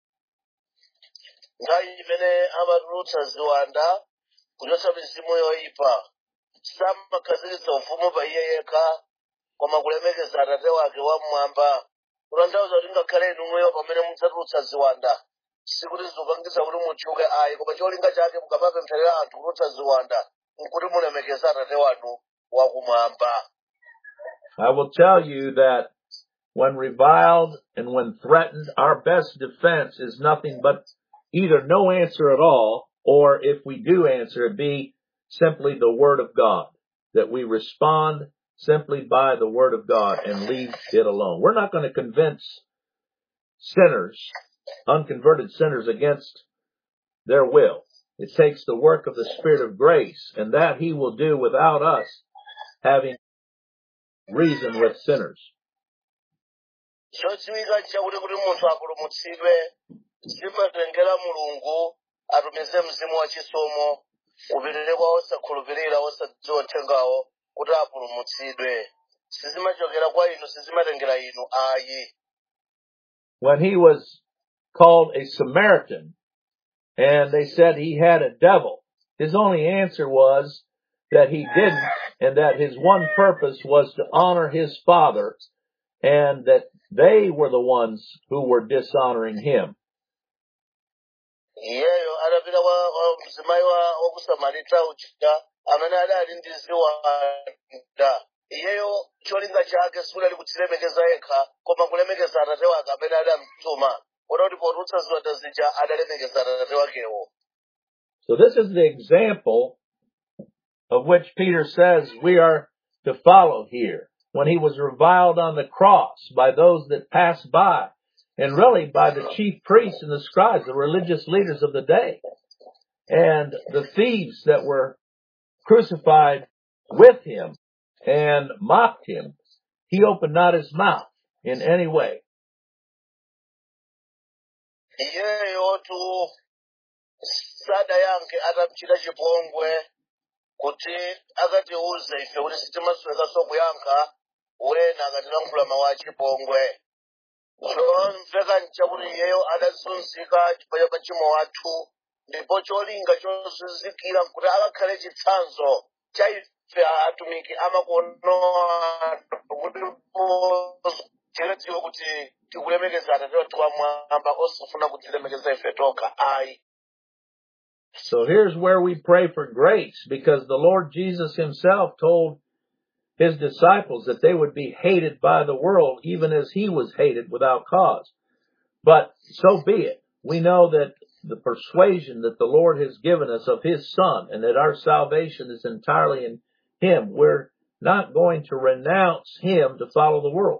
nthawi imene amatulutsa ziwanda kuchotsa mizimu yoyipa samakhazikitsa ufumu pa iye yekha koma kulemekeza atate wake wamwamba. kutanthauza kuti ngakhale inuyo pamene mudzatulutsa ziwanda sikuti zikupangitsa kuti mutchuke ayi, koma cholinga chake mukamapempherera anthu kutulutsa ziwanda nkuti mulemekeza atate wanu wakumwamba. I will tell you that when reviled and when threatened, our best defense is nothing but either no answer at all, or if we do answer, it be simply the Word of God, that we respond simply by the Word of God and leave it alone. We're not going to convince sinners, unconverted sinners, against their will. It takes the work of the Spirit of grace, and that He will do without us having reason with sinners. chodziwika chakuti kuti munthu apulumutsidwe zimatengera Mulungu atumize mzimu wachisomo upitire kwa osakhulupirira osadziwa uthengawo kuti apulumutsidwe. Sizimachokera kwa inu, sizimatengera inu ayi. When he was called a Samaritan and they said he had a devil, his only answer was that he didn't, and that his one purpose was to honor his father, and that they were the ones who were dishonoring him. iyeyo adapita kwa mzimayi wa kusamarita uja amene adali ndi ziwanda. iyeyo cholinga chake sikudali kudzilemekeza yekha koma kulemekeza atate wake amene adamtuma. kota kuti potulutsa ziwanda zija adalemekeza atate wakewo. So this is the example of which Peter says we are to follow here. When he was reviled on the cross by those that passed by, and really by the chief priests and the scribes, the religious leaders of the day, and the thieves that were crucified with him and mocked him, he opened not his mouth in any way. iyeyo tu sada yanke atamchita chipongwe kuti akatiuze ife kuti sitimasweka kuyankha wena akatilankhula mawu achipongwe. Chomveka nchakuti iyeyo adazunzika chifukwa cha machimo athu, ndipo cholinga chozunzikira nkuti akakhale chitsanzo cha ife atumiki amakono kuti tikudziwa kuti tikulemekeza Atate wathu wamwamba osafuna kutilemekeza ife tokha ayi. So here's where we pray for grace, because the Lord Jesus himself told his disciples that they would be hated by the world even as he was hated without cause. But so be it. We know that the persuasion that the Lord has given us of his Son and that our salvation is entirely in him, we're not going to renounce him to follow the world.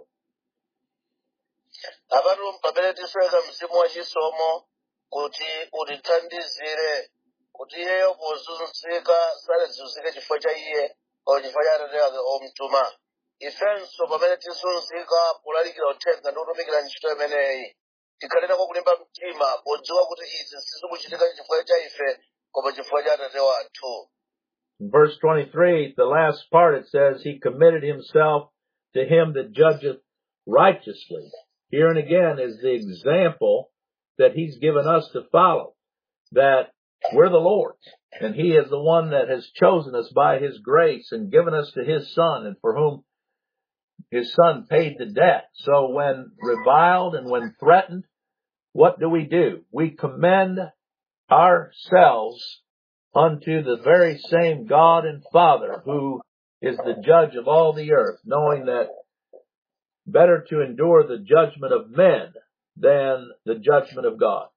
Abantu pamene tisweka mzimu wachisomo kuti utithandizire kuti iyeyo pozunzika salizunzike chifukwa cha iye o chifukwa cha Atate ake omtuma. Ifenso pamene tizunzika polalikira uthenga ndi kutumikira ntchito imeneyi tikhalira kwa kulimba mtima podziwa kuti izi sizikuchitika chifukwa cha ife koma chifukwa cha Atate wathu. In verse twenty-three, the last part, it says, he committed himself to him that judgeth righteously. Here and again is the example that he's given us to follow, that we're the Lord's, and he is the one that has chosen us by his grace and given us to his Son, and for whom his Son paid the debt. So when reviled and when threatened, what do we do? We commend ourselves unto the very same God and Father who is the judge of all the earth, knowing that better to endure the judgment of men than the judgment of God.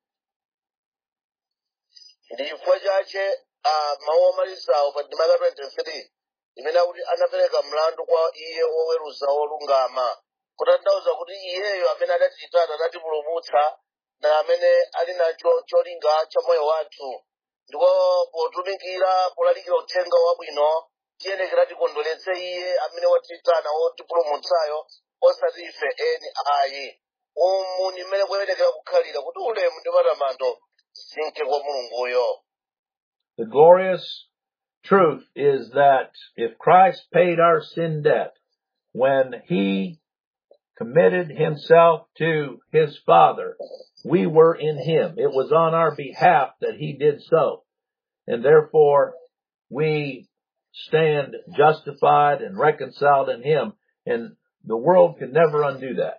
Ndi chifukwa chache mawu omalizawo pa ndima twenty-three imene akuti anapereka mlandu kwa iye woweruza wolungama, kutanthauza kuti iyeyo amene adatitana adatipulumutsa na amene ali nacho cholinga cha moyo wathu, ndipo potumikira polalikira uthenga wabwino tiyenekera tikondoletse iye amene watitana wotipulumutsayo osati ife eni ayi. Umu ni mmene kuyenekera kukhalira kuti ulemu ndi matamando zinke kwa Mulunguyo. The glorious truth is that if Christ paid our sin debt when he committed himself to his Father, we were in him. It was on our behalf that he did so. And therefore, we stand justified and reconciled in him. And the world can never undo that.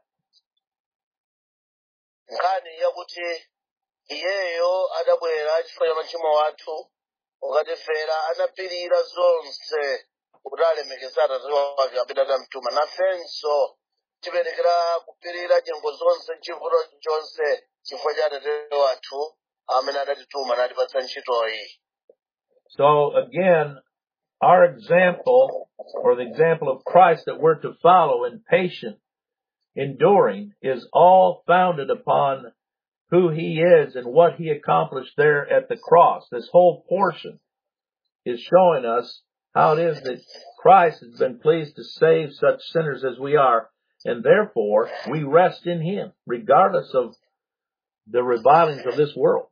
Ngani yakuti iyeyo adabwera chifukwa cha machimo athu ukatifera anapirira zonse kuti alemekeza Atate wake amene anamtuma. Nafenso tiperekera kupirira nyengo zonse chivuto chonse chifukwa cha Atate wathu amene adatituma natipatsa ntchitoyi. So again, our example, or the example of Christ that we're to follow in patient enduring, is all founded upon who he is and what he accomplished there at the cross. This whole portion is showing us how it is that Christ has been pleased to save such sinners as we are, and therefore we rest in him, regardless of the revilings of this world.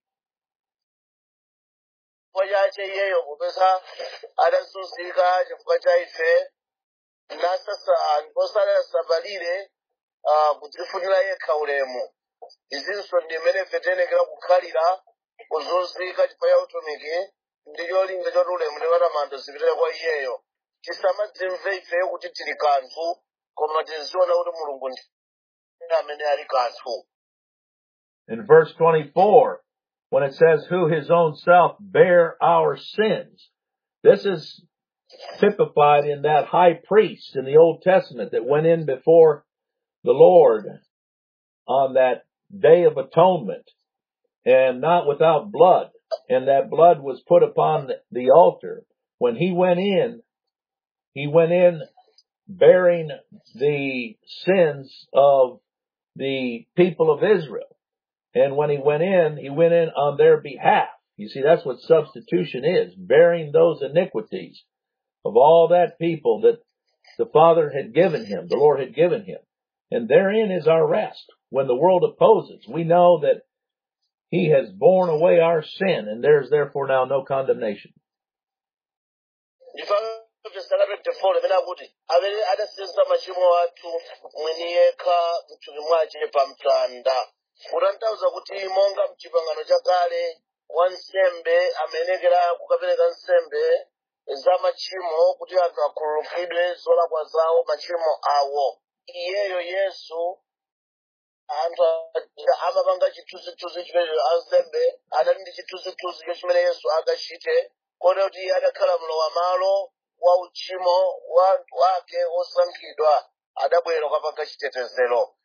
Izinso ndimene fetenekera kukhalira kuzunzika chifukwa cha utumiki ndi cholinga choti ulemu ndi matamando zipitire kwa iyeyo. Tisamadzimve ifeyo kuti tili kanthu, koma tiziona kuti Mulungu ndi amene ali kanthu. In verse twenty-four, when it says, who his own self bare our sins, this is typified in that high priest in the Old Testament that went in before the Lord on that Day of Atonement, and not without blood, and that blood was put upon the altar. When he went in, he went in bearing the sins of the people of Israel. And when he went in, he went in on their behalf. You see, that's what substitution is, bearing those iniquities of all that people that the Father had given him, the Lord had given him. And therein is our rest. When the world opposes, we know that he has borne away our sin, and there is therefore now no condemnation. ndifaka twenty-four limene akuti amene adasenza machimo athu mwini yekha mthupi mwace pamtanda kutanthauza kuti monga mchipangano chakale wansembe amenekera kukapereka nsembe za machimo kuti anthu akhululukidwe zolakwa zawo machimo awo iyeyo yesu anthu amapanga chithunzithunzi chimene ansembe adali ndi chithunzithunzi chimene yesu akachite kotero kuti adakhala mlowa malo wa uchimo wa anthu ake osankhidwa adabwera kukapanga chitetezero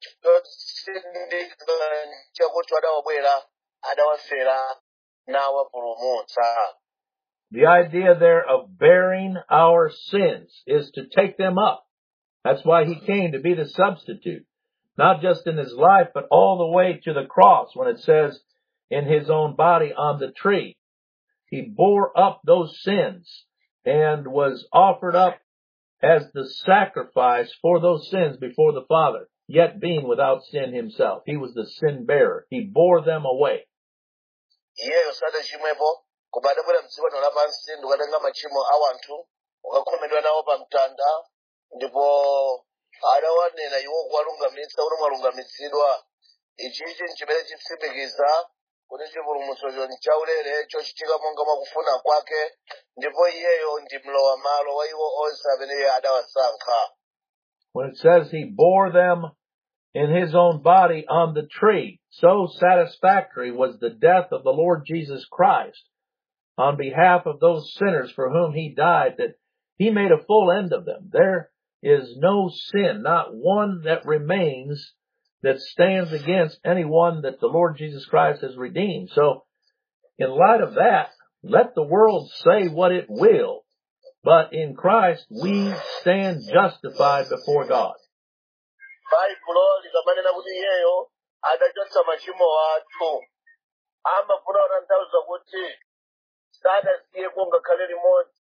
chotsindika chakuti adawabwera adawafera nawapulumutsa. The idea there of bearing our sins is to take them up. That's why he came, to be the substitute. Not just in his life, but all the way to the cross when it says in his own body on the tree. He bore up those sins and was offered up as the sacrifice for those sins before the Father, yet being without sin himself. He was the sin bearer. He bore them away. iyeyo sadachimwepo koma adabwera mdziko lino lapansi ndikukatenga machimo a anthu ukakhomedwa nawo pa mtanda ndipo adawanena iwo kuwalungamitsa kuti mwalungamitsidwa ichichi nchimene chitsimikiza kuti chipulumutsocho nchaulere chochitika monga mwakufuna kwake ndipo iyeyo ndi mlowa malo wa iwo onse amene iye adawasankha. When it says he bore them in his own body on the tree, so satisfactory was the death of the Lord Jesus Christ on behalf of those sinners for whom he died that he made a full end of them. There is no sin, not one that remains that stands against anyone that the Lord Jesus Christ has redeemed. So in light of that, let the world say what it will, but in Christ we stand justified before God. Baibulo likamanena kuti iyeyo adachotsa machimo athu amafuna kutanthauza kuti sadasiye kungakhale limodzi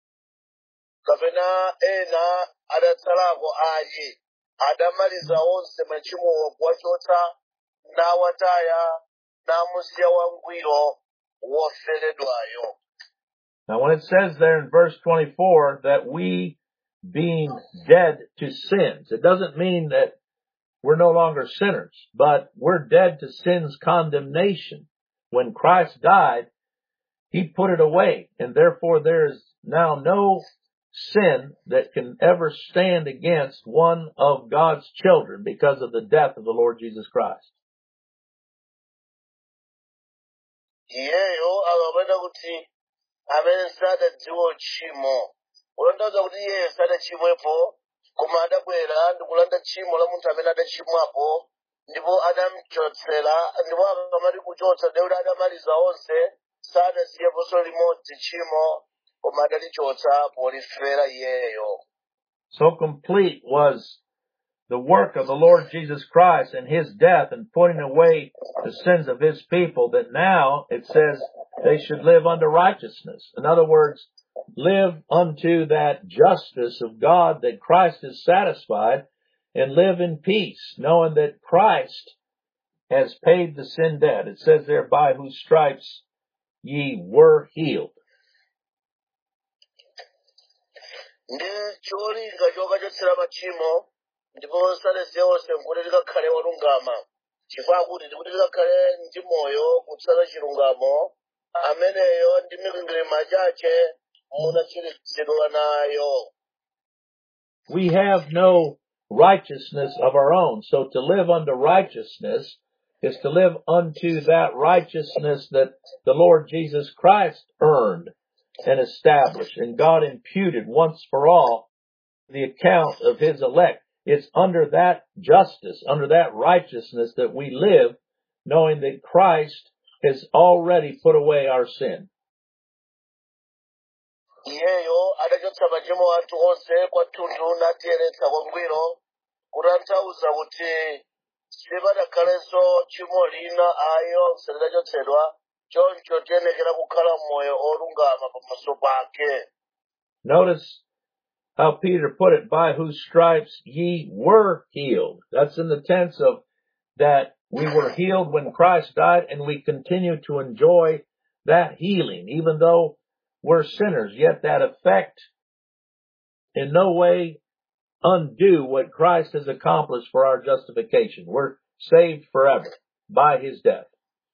kapena ena adatsalako ayi adamaliza onse machimowo kuwachotsa nawataya namusiya wangwiro woferedwayo. Now when it says there in verse twenty-four that we being dead to sins, it doesn't mean that we're no longer sinners, but we're dead to sin's condemnation. When Christ died, he put it away, and therefore there is now no sin that can ever stand against one of God's children because of the death of the Lord Jesus Christ. Iyeyo akapenda kuti amene sadadziwa tchimo kutanthauza kuti iyeyo sadachimwepo koma adabwera ndi kulanda tchimo la munthu amene adachimwapo ndipo adamuchotsera ndipo akamati kuchotsa Daudi adamaliza onse sadasiyeponso limodzi tchimo koma adalichotsa polifera iyeyo. So complete was the work of the Lord Jesus Christ and his death and putting away the sins of his people that now it says they should live unto righteousness. In other words, live unto that justice of God that Christ has satisfied and live in peace, knowing that Christ has paid the sin debt. It says there, by whose stripes ye were healed. Ndi cholinga chokachotsera machimo ndipo sadasiye onse nkuti tikakhale walungama chifukwa kuti tikuti tikakhale ndi moyo kutsata chilungamo ameneyo ndi mikwingwirima chache munachiritsidwa nayo. We have no righteousness of our own, so to live unto righteousness is to live unto that righteousness that the Lord Jesus Christ earned and established, and God imputed once for all the account of his elect. It's under that justice, under that righteousness that we live, knowing that Christ has already put away our sin. Iyeyo adachotsa machimo athu onse kwathunthu natiyeretsa kwangwiro kutanthauza kuti sipadakhalenso tchimo lina ayo silidachotsedwa choncho tiyenekera kukhala moyo olungama pamaso pake. Notice how Peter put it, by whose stripes ye were healed. That's in the tense of that we were healed when Christ died, and we continue to enjoy that healing. Even though we're sinners, yet that effect in no way undo what Christ has accomplished for our justification. We're saved forever by his death.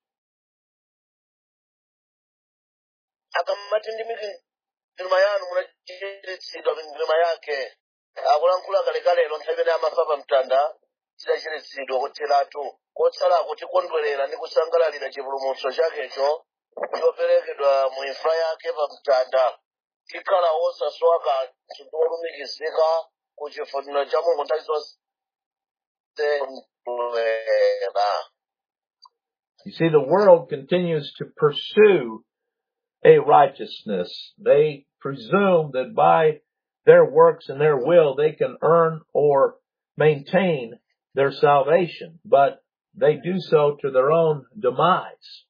akamati ndi mitima yanu munachiritsidwa mitima yake akulankhula kalekalelo nthawi imene amafa pa mtanda tidachiritsidwa kotheratu kotsalako tikondwerera ndi kusangalalira chipulumutso chakecho choperekedwa mu imfa yake pa mtanda tikhala osasowa kanthu ndi olumikizika ku chifuniro cha Mulungu nthawi zonse. You see, the world continues to pursue a righteousness. They presume that by their works and their will they can earn or maintain their salvation, but they do so to their own demise.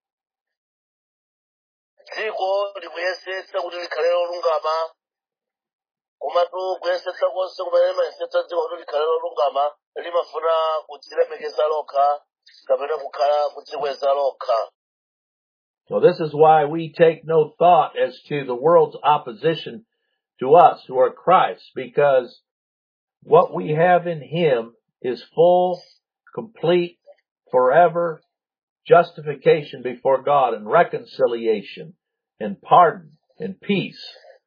dziko likuyesetsa kuti likhale lolungama komatu kuyesetsa konse kumene limayesetsa dziko kuti likhale lolungama limafuna kudzilemekeza lokha kapena kukhala kudzikweza lokha. So this is why we take no thought as to the world's opposition to us who are Christ, because what we have in him is full, complete, forever justification before God and reconciliation and pardon and peace.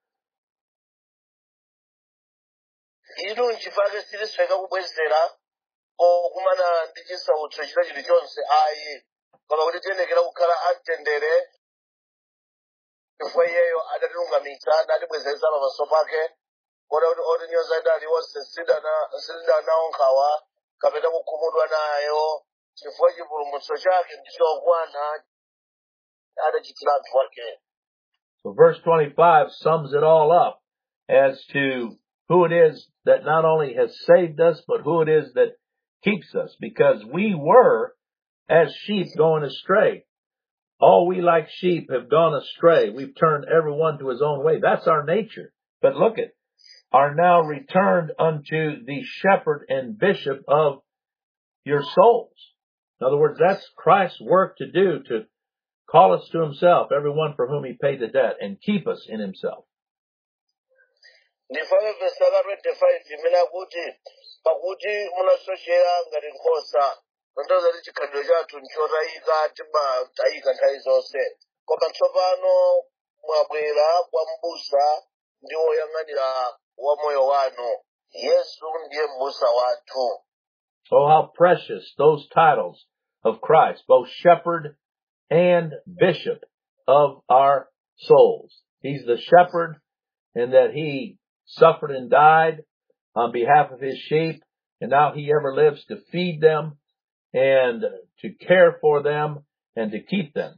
Inu nchifake silisweka kubwezera okumana ndi chisautso china chilichonse ayi koma kuti tiyenekera kukhala amtendere chifukwa iyeyo adatilungamitsa adatibwezeretsa pamaso pake kota kuti otinyoza idali onse silidanawo nkhawa kapena kukhumudwa nayo chifukwa chipulumutso chake ndichokwana adachitira anthu ake. So verse twenty-five sums it all up as to who it is that not only has saved us, but who it is that keeps us, because we were as sheep going astray. All we like sheep have gone astray. We've turned everyone to his own way. That's our nature. But look at, are now returned unto the shepherd and bishop of your souls. In other words, that's Christ's work to do, to call us to himself, everyone for whom he paid the debt, and keep us in himself. Ndifake verse twenty-five imene akuti pakuti munasochera ngati nkhosa tontoza kuti chikhalidwe chathu nchotayika timatayika nthawi zonse koma tsopano mwabwera kwa m'busa ndi woyang'anira wa moyo wanu Yesu ndiye m'busa wathu. Oh, how precious those titles of Christ, both shepherd and bishop of our souls. He's the shepherd, and that he suffered and died on behalf of his sheep, and now he ever lives to feed them and to care for them and to keep them.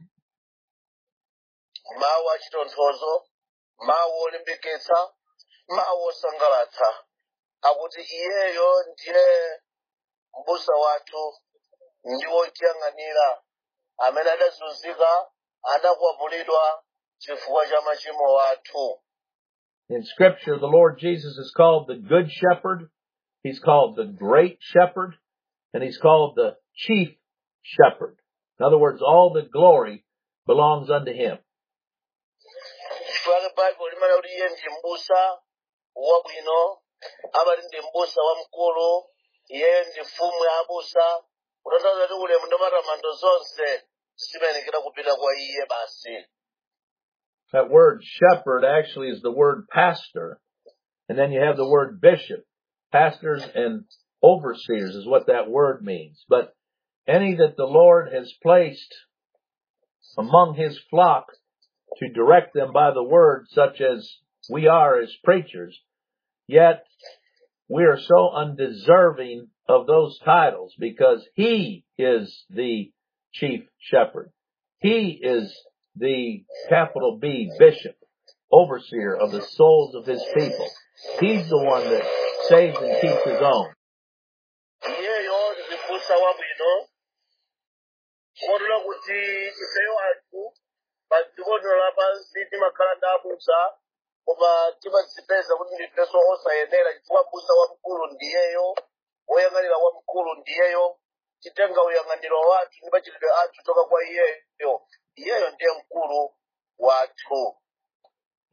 Mawu achitonthozo, mawu olimbikitsa, mawu osangalatsa, akuti iyeyo ndiye m'busa wathu ndi wotiyang'anira amene adazunzika anakwapulidwa chifukwa cha machimo wathu. In Scripture, the Lord Jesus is called the Good Shepherd, he's called the Great Shepherd, and he's called the Chief Shepherd. In other words, all the glory belongs unto him. Chifukwa Bible limene kuti iye ndi m'busa wabwino, amati ndi m'busa wamkulu, iye ndi mfumu ya abusa, kutanthauza kuti ulemu ndi matamando zonse zimayenekera kupita kwa iye basi. That word shepherd actually is the word pastor. And then you have the word bishop. Pastors and overseers is what that word means. But any that the Lord has placed among his flock to direct them by the word, such as we are as preachers, yet we are so undeserving of those titles because he is the chief shepherd. He is the capital B bishop, overseer of the souls of his people. He's the one that saves and keeps his own. Iyeyo ndi m'busa wabwino, kotero kuti ifeyo anthu pa dziko lino lapansi timakhala ndi abusa, koma timadzipeza kuti ndifenso osayenera chifukwa m'busa wamkulu ndiyeyo, woyang'anira wamkulu ndiyeyo, titenga uyang'aniro wathu ndi machitidwe athu toka kwa iyeyo. Iyeyo ndiye mkulu wathu.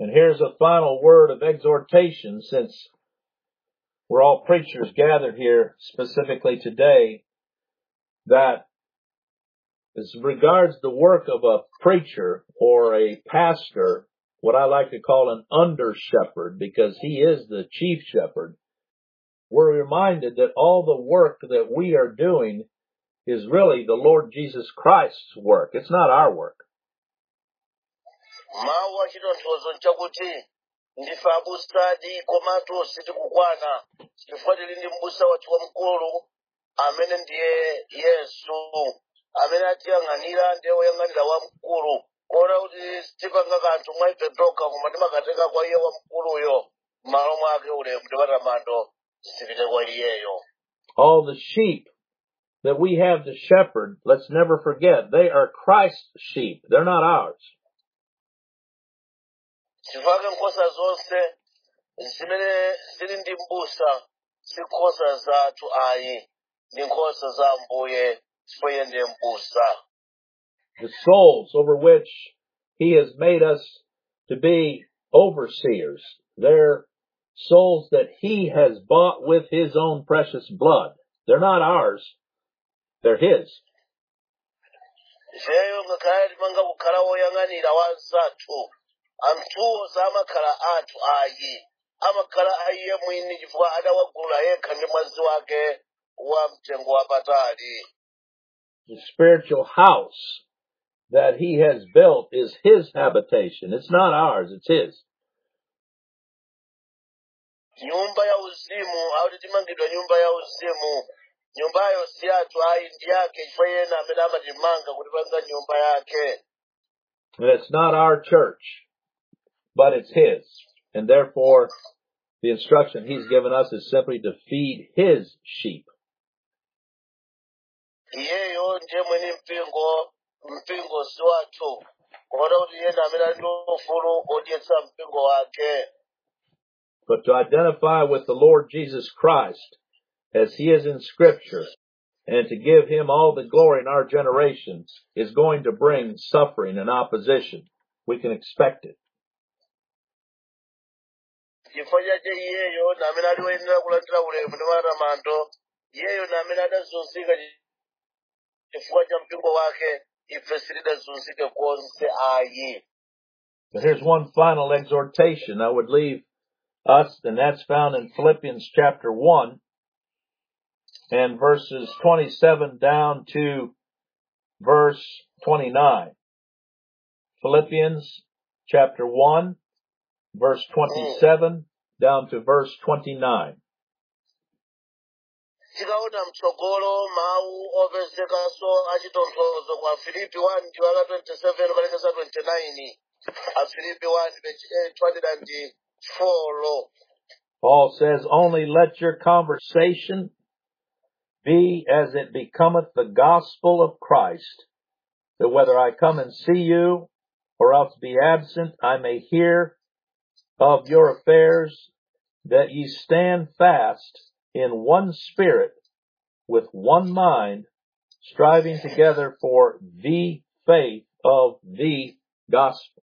And here's a final word of exhortation, since we're all preachers gathered here specifically today, that as regards the work of a preacher or a pastor, what I like to call an under shepherd, because he is the chief shepherd, we're reminded that all the work that we are doing is really the Lord Jesus Christ's work. It's not our work. mawu achitonthozo nchakuti ndife abusadi komatu sitikukwana chifukwa tili ndi m'busa wathu wamkulu amene ndiye Yesu, amene atiyang'anira ndiye woyang'anira wamkulu, kota kuti sitipanga kanthu mwa ife tokha, koma timakatenga kwa iye wamkuluyo, m'malo mwake ulemu ndi matamando zipite kwa iyeyo. All the sheep that we have to shepherd, let's never forget, they are Christ's sheep. They're not ours. Chifukwa nkhosa zonse zimene zili ndi m'busa si nkhosa zathu ayi, ndi nkhosa za Ambuye, chifukwa iye ndiye m'busa. The souls over which he has made us to be overseers, they're souls that he has bought with his own precious blood. They're not ours. They're his. Ifeyo ngakhale timanga kukhala woyang'anira wa zathu, anthuwo samakhala athu ayi, amakhala a iye mwini, chifukwa adawagula yekha ndi mwazi wake wa mtengo wapatali. The spiritual house that he has built is his habitation. It's not ours, it's his. Nyumba ya uzimu, au timangidwa nyumba ya uzimu, nyumbayo si yathu ayi, ndi yake, chifukwa iye amene amatimanga kutipanga nyumba yake. And it's not our church, but it's his. And therefore, the instruction he's given us is simply to feed his sheep. Iyeyo ndiye mwini mpingo, mpingo si wathu, kota kuti iye amene ali ndi ufulu odyetsa mpingo wake. But to identify with the Lord Jesus Christ as he is in Scripture, and to give him all the glory in our generation, is going to bring suffering and opposition. We can expect it. Chifukwa chake iyeyo namene ali woyenera kulandira ulemu ndi matamando, iyeyo namene adazunzika chifukwa cha mpingo wake, ife sitidazunzike konse ayi. But here's one final exhortation I would leave us, and that's found in Philippians chapter one and verses twenty-seven down to verse twenty-nine. Philippians chapter one, verse twenty-seven down to verse twenty-nine. Tikaona mtsogolo mawu opezekanso achitonthozo kwa Filipi one ndi waka twenty-seven kalekeza twenty-nine. A Filipi one twenty-four. Paul says, only let your conversation be as it becometh the gospel of Christ, that whether I come and see you or else be absent, I may hear of your affairs, that ye stand fast in one spirit, with one mind, striving together for the faith of the gospel.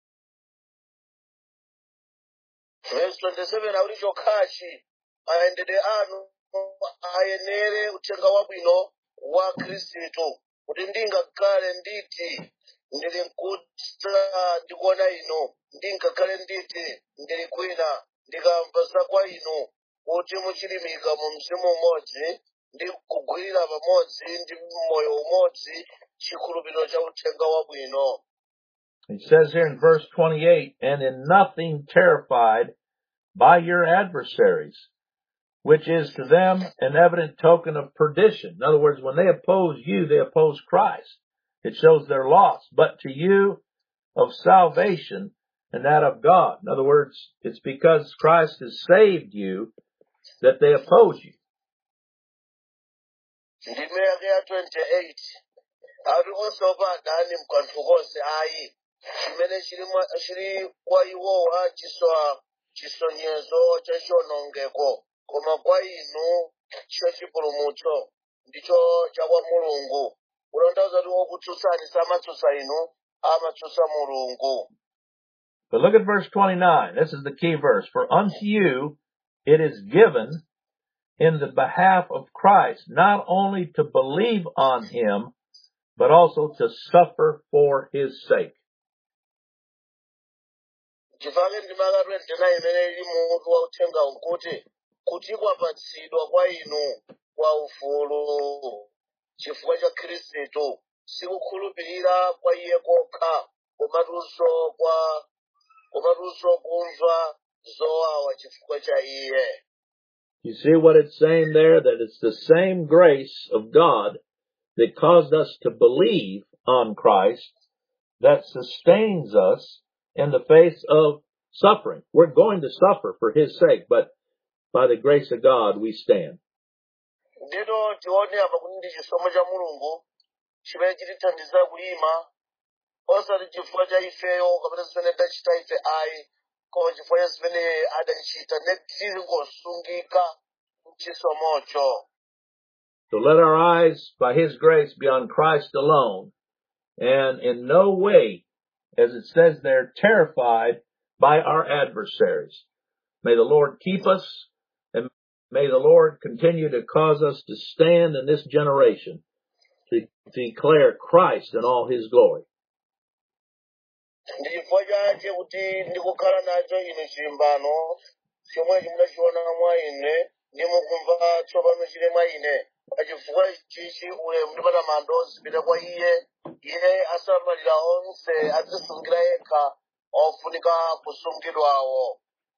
Verse twenty-seven, auli chokhachi aendede anu ayenere uthenga wabwino wa Khristu, kuti ndingakhale nditi ndili nkutsa ndikuona inu, ndingakhale nditi ndili kwina ndikamva za kwa inu, kuti muchilimika mu mzimu umodzi ndi kugwirira pamodzi ndi moyo umodzi chikhulupiriro cha uthenga wabwino. He says here in verse twenty-eight, and in nothing terrified by your adversaries, which is to them an evident token of perdition. In other words, when they oppose you, they oppose Christ. It shows their loss. But to you of salvation, and that of God. In other words, it's because Christ has saved you that they oppose you. Ndimeke ya twenty-eight. Ati osopa dani mkanthu konse ayi. Chimene chili kwa iwowa chiswa chisonyezo cha chionongeko, koma kwa inu chicho chipulumutso ndicho cha kwa Mulungu. Kulondoza kuti wokutsutsani samatsutsa inu, amatsutsa Mulungu. But look at verse twenty-nine. This is the key verse. For unto you it is given in the behalf of Christ, not only to believe on him, but also to suffer for his sake. chifake ndimaka twenty-nine imene ili mutu wa uthenga ukuti kuti kwapatsidwa kwa inu kwa ufulu chifukwa cha Khristu, sikukhulupirira kwa iye kokha, komatunso kwa komatunso kumva zowawa chifukwa cha iye. You see what it's saying there? That it's the same grace of God that caused us to believe on Christ that sustains us in the face of suffering. We're going to suffer for his sake, but by the grace of God we stand. Ndito tione apa kuti ndi chisomo cha Mulungu chimene chitithandiza kuyima osati chifukwa cha ifeyo kapena zimene tachita ife ayi, koma chifukwa cha zimene adachita netili kosungika mchisomocho. So let our eyes, by his grace, be on Christ alone, and in no way, as it says there, terrified by our adversaries. May the Lord keep us, and may the Lord continue to cause us to stand in this generation to, to declare Christ in all his glory. Ndi chifukwa chake kuti ndikukhala nacho ine chimbano chomwe munachiona mwa ine ndi mukumva tsopano chili mwa ine. Pachifukwa chichi ulemu ndi matamando zipite kwa iye, iye asamalira onse adzisungira yekha ofunika kusungidwawo.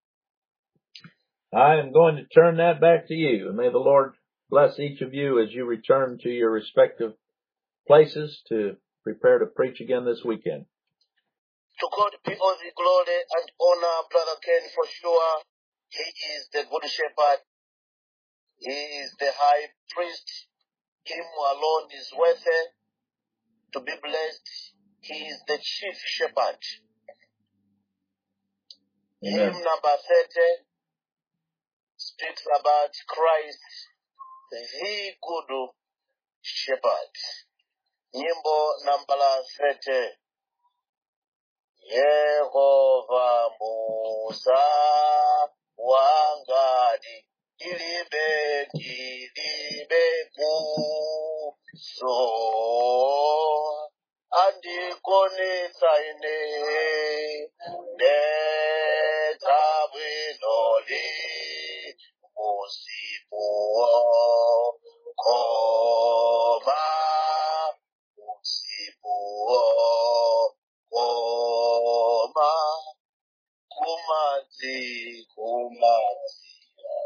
I am going to turn that back to you, and may the Lord bless each of you as you return to your respective places to prepare to preach again this weekend. To God be all the glory and honor, Brother Ken, for sure. He is the good shepherd. He is the high priest. Him alone is worthy to be blessed. He is the chief shepherd. Amen. Hymn number thirty speaks about Christ, the good shepherd. Nyimbo number thirty. Yehova Musa wangadi ilibe ilibe kuso andikonisa ine netabwinoli musipuo koma musipuo koma kumadzi kumadzira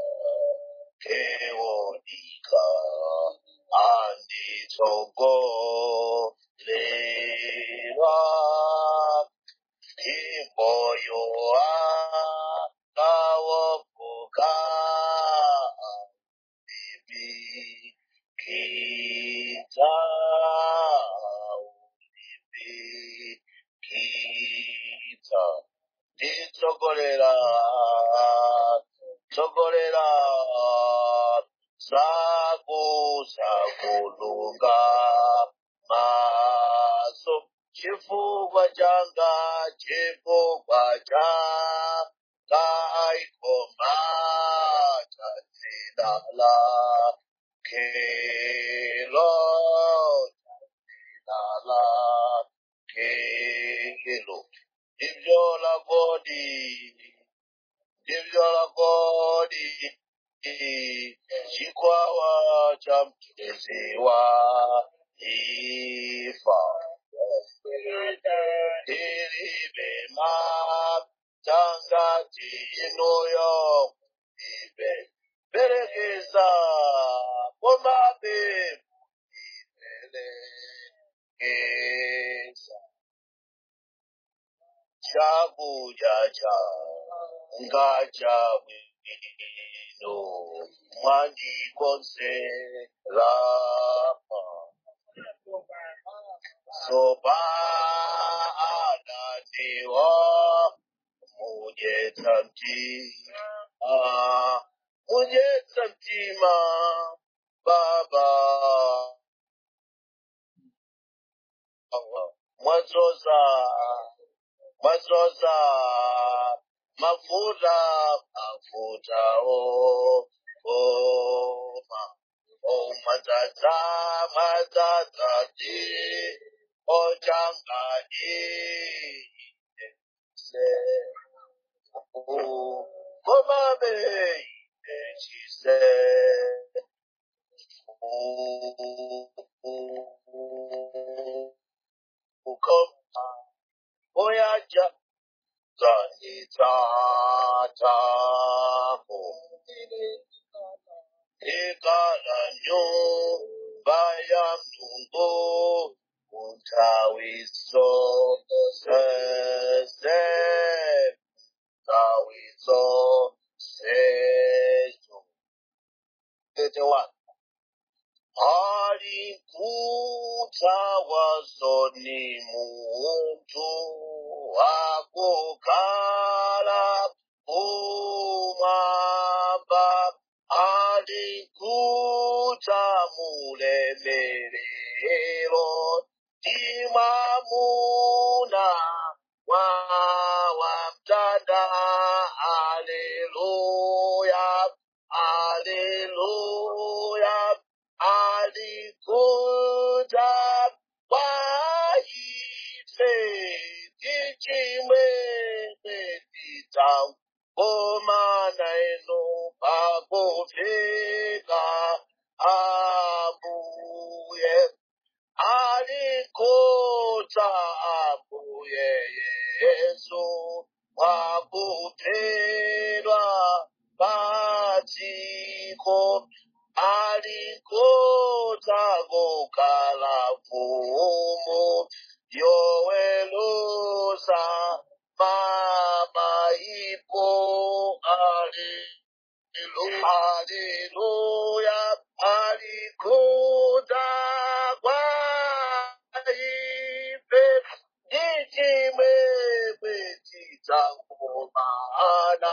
keonika anditsogolera imboyo akawopuka kita kita nditsogolera tsogolera zaku zakulunga maso chifukwa changa chifukwa changa ikoma chadzina kelo chadzina kelo divyo la godi divyo la godi chikwawa cha mteziwa ifa ilibema tangati inoyo ibe berekeza komabe ibelekeza chabuja cha ngacha wino mwandi konse rapa soba ananiwa munyetsa mtima ah munyetsa mtima baba mwadzoza Mazoza mafuta mafuta o o ma o mazaza mazaza di o changa di se o mama be she said o o come oyaja zani tata o ikalanyo bayam tungo utawiso se se utawiso se thirty-one alikuta wasoni muntu akukala umaba alikuta mulemelelo timamuna wawamtanda aleluya aleluya alikuta waife tichimwepetita omana eno pakufika abuye alikuta abuye yesu wakupelwa patiko alikuta kukala mfumu yowelusa mama ipo Hallelujah, alikuta kwa ipe jichimepetita kumana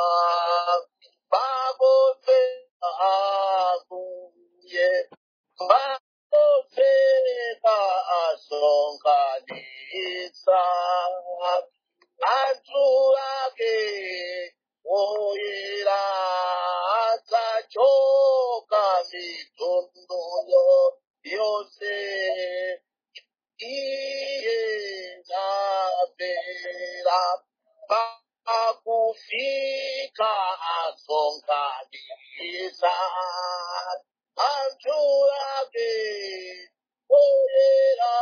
babofe abuye babofe asonganisa antu ake oira atachoka mitundu yose iye zapera pakufika asonganisa antu ake oira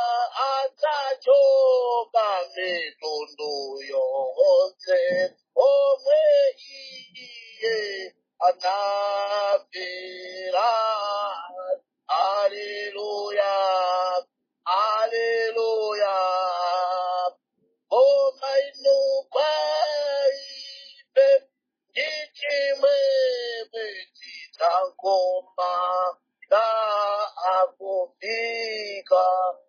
atachoka mitundu yose omwe iye anapera. Hallelujah, hallelujah. Oh my no baby, nichime betita koma na akufika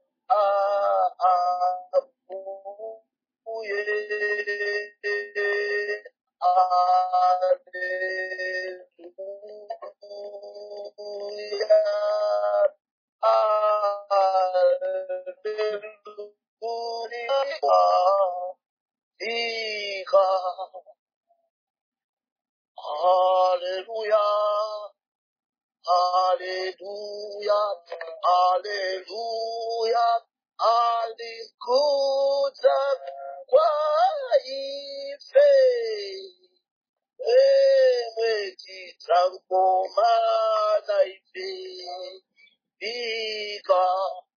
abuye. Hallelujah. Hallelujah. Hallelujah. Hallelujah. Alikuta kwa ife ewe titangoma ife ika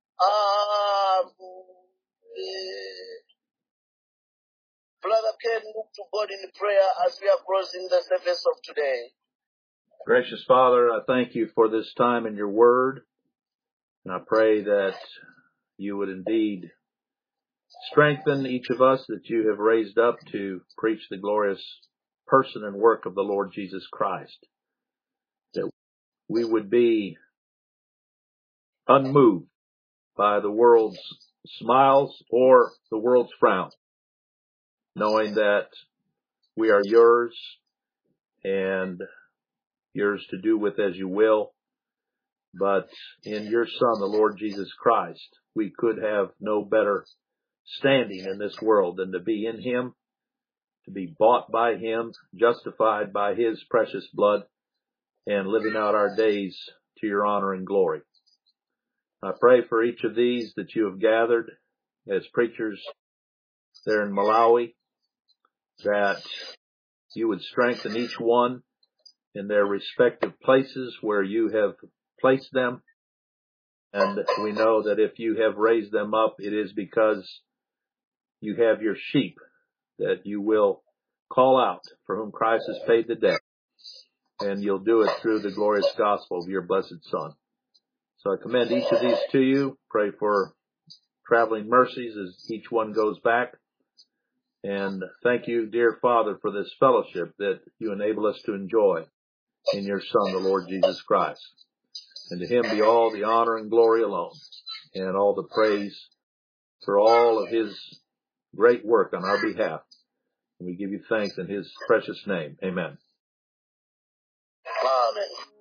abuye. Brother Ken, look to God in prayer as we are closing the service of today. Gracious Father, I thank you for this time in your word, and I pray that you would indeed strengthen each of us that you have raised up to preach the glorious person and work of the Lord Jesus Christ, that we would be unmoved by the world's smiles or the world's frown, knowing that we are yours and yours to do with as you will. But in your Son, the Lord Jesus Christ, we could have no better standing in this world than to be in Him, to be bought by Him, justified by His precious blood, and living out our days to your honor and glory. I pray for each of these that you have gathered as preachers there in Malawi, that you would strengthen each one in their respective places where you have placed them. And we know that if you have raised them up, it is because you have your sheep that you will call out, for whom Christ has paid the debt. And you'll do it through the glorious gospel of your blessed Son. So I commend each of these to you. Pray for traveling mercies as each one goes back. And thank you, dear Father, for this fellowship that you enable us to enjoy in your Son, the Lord Jesus Christ. And to Him be all the honor and glory alone, and all the praise for all of His great work on our behalf. And we give you thanks in His precious name. Amen. Amen.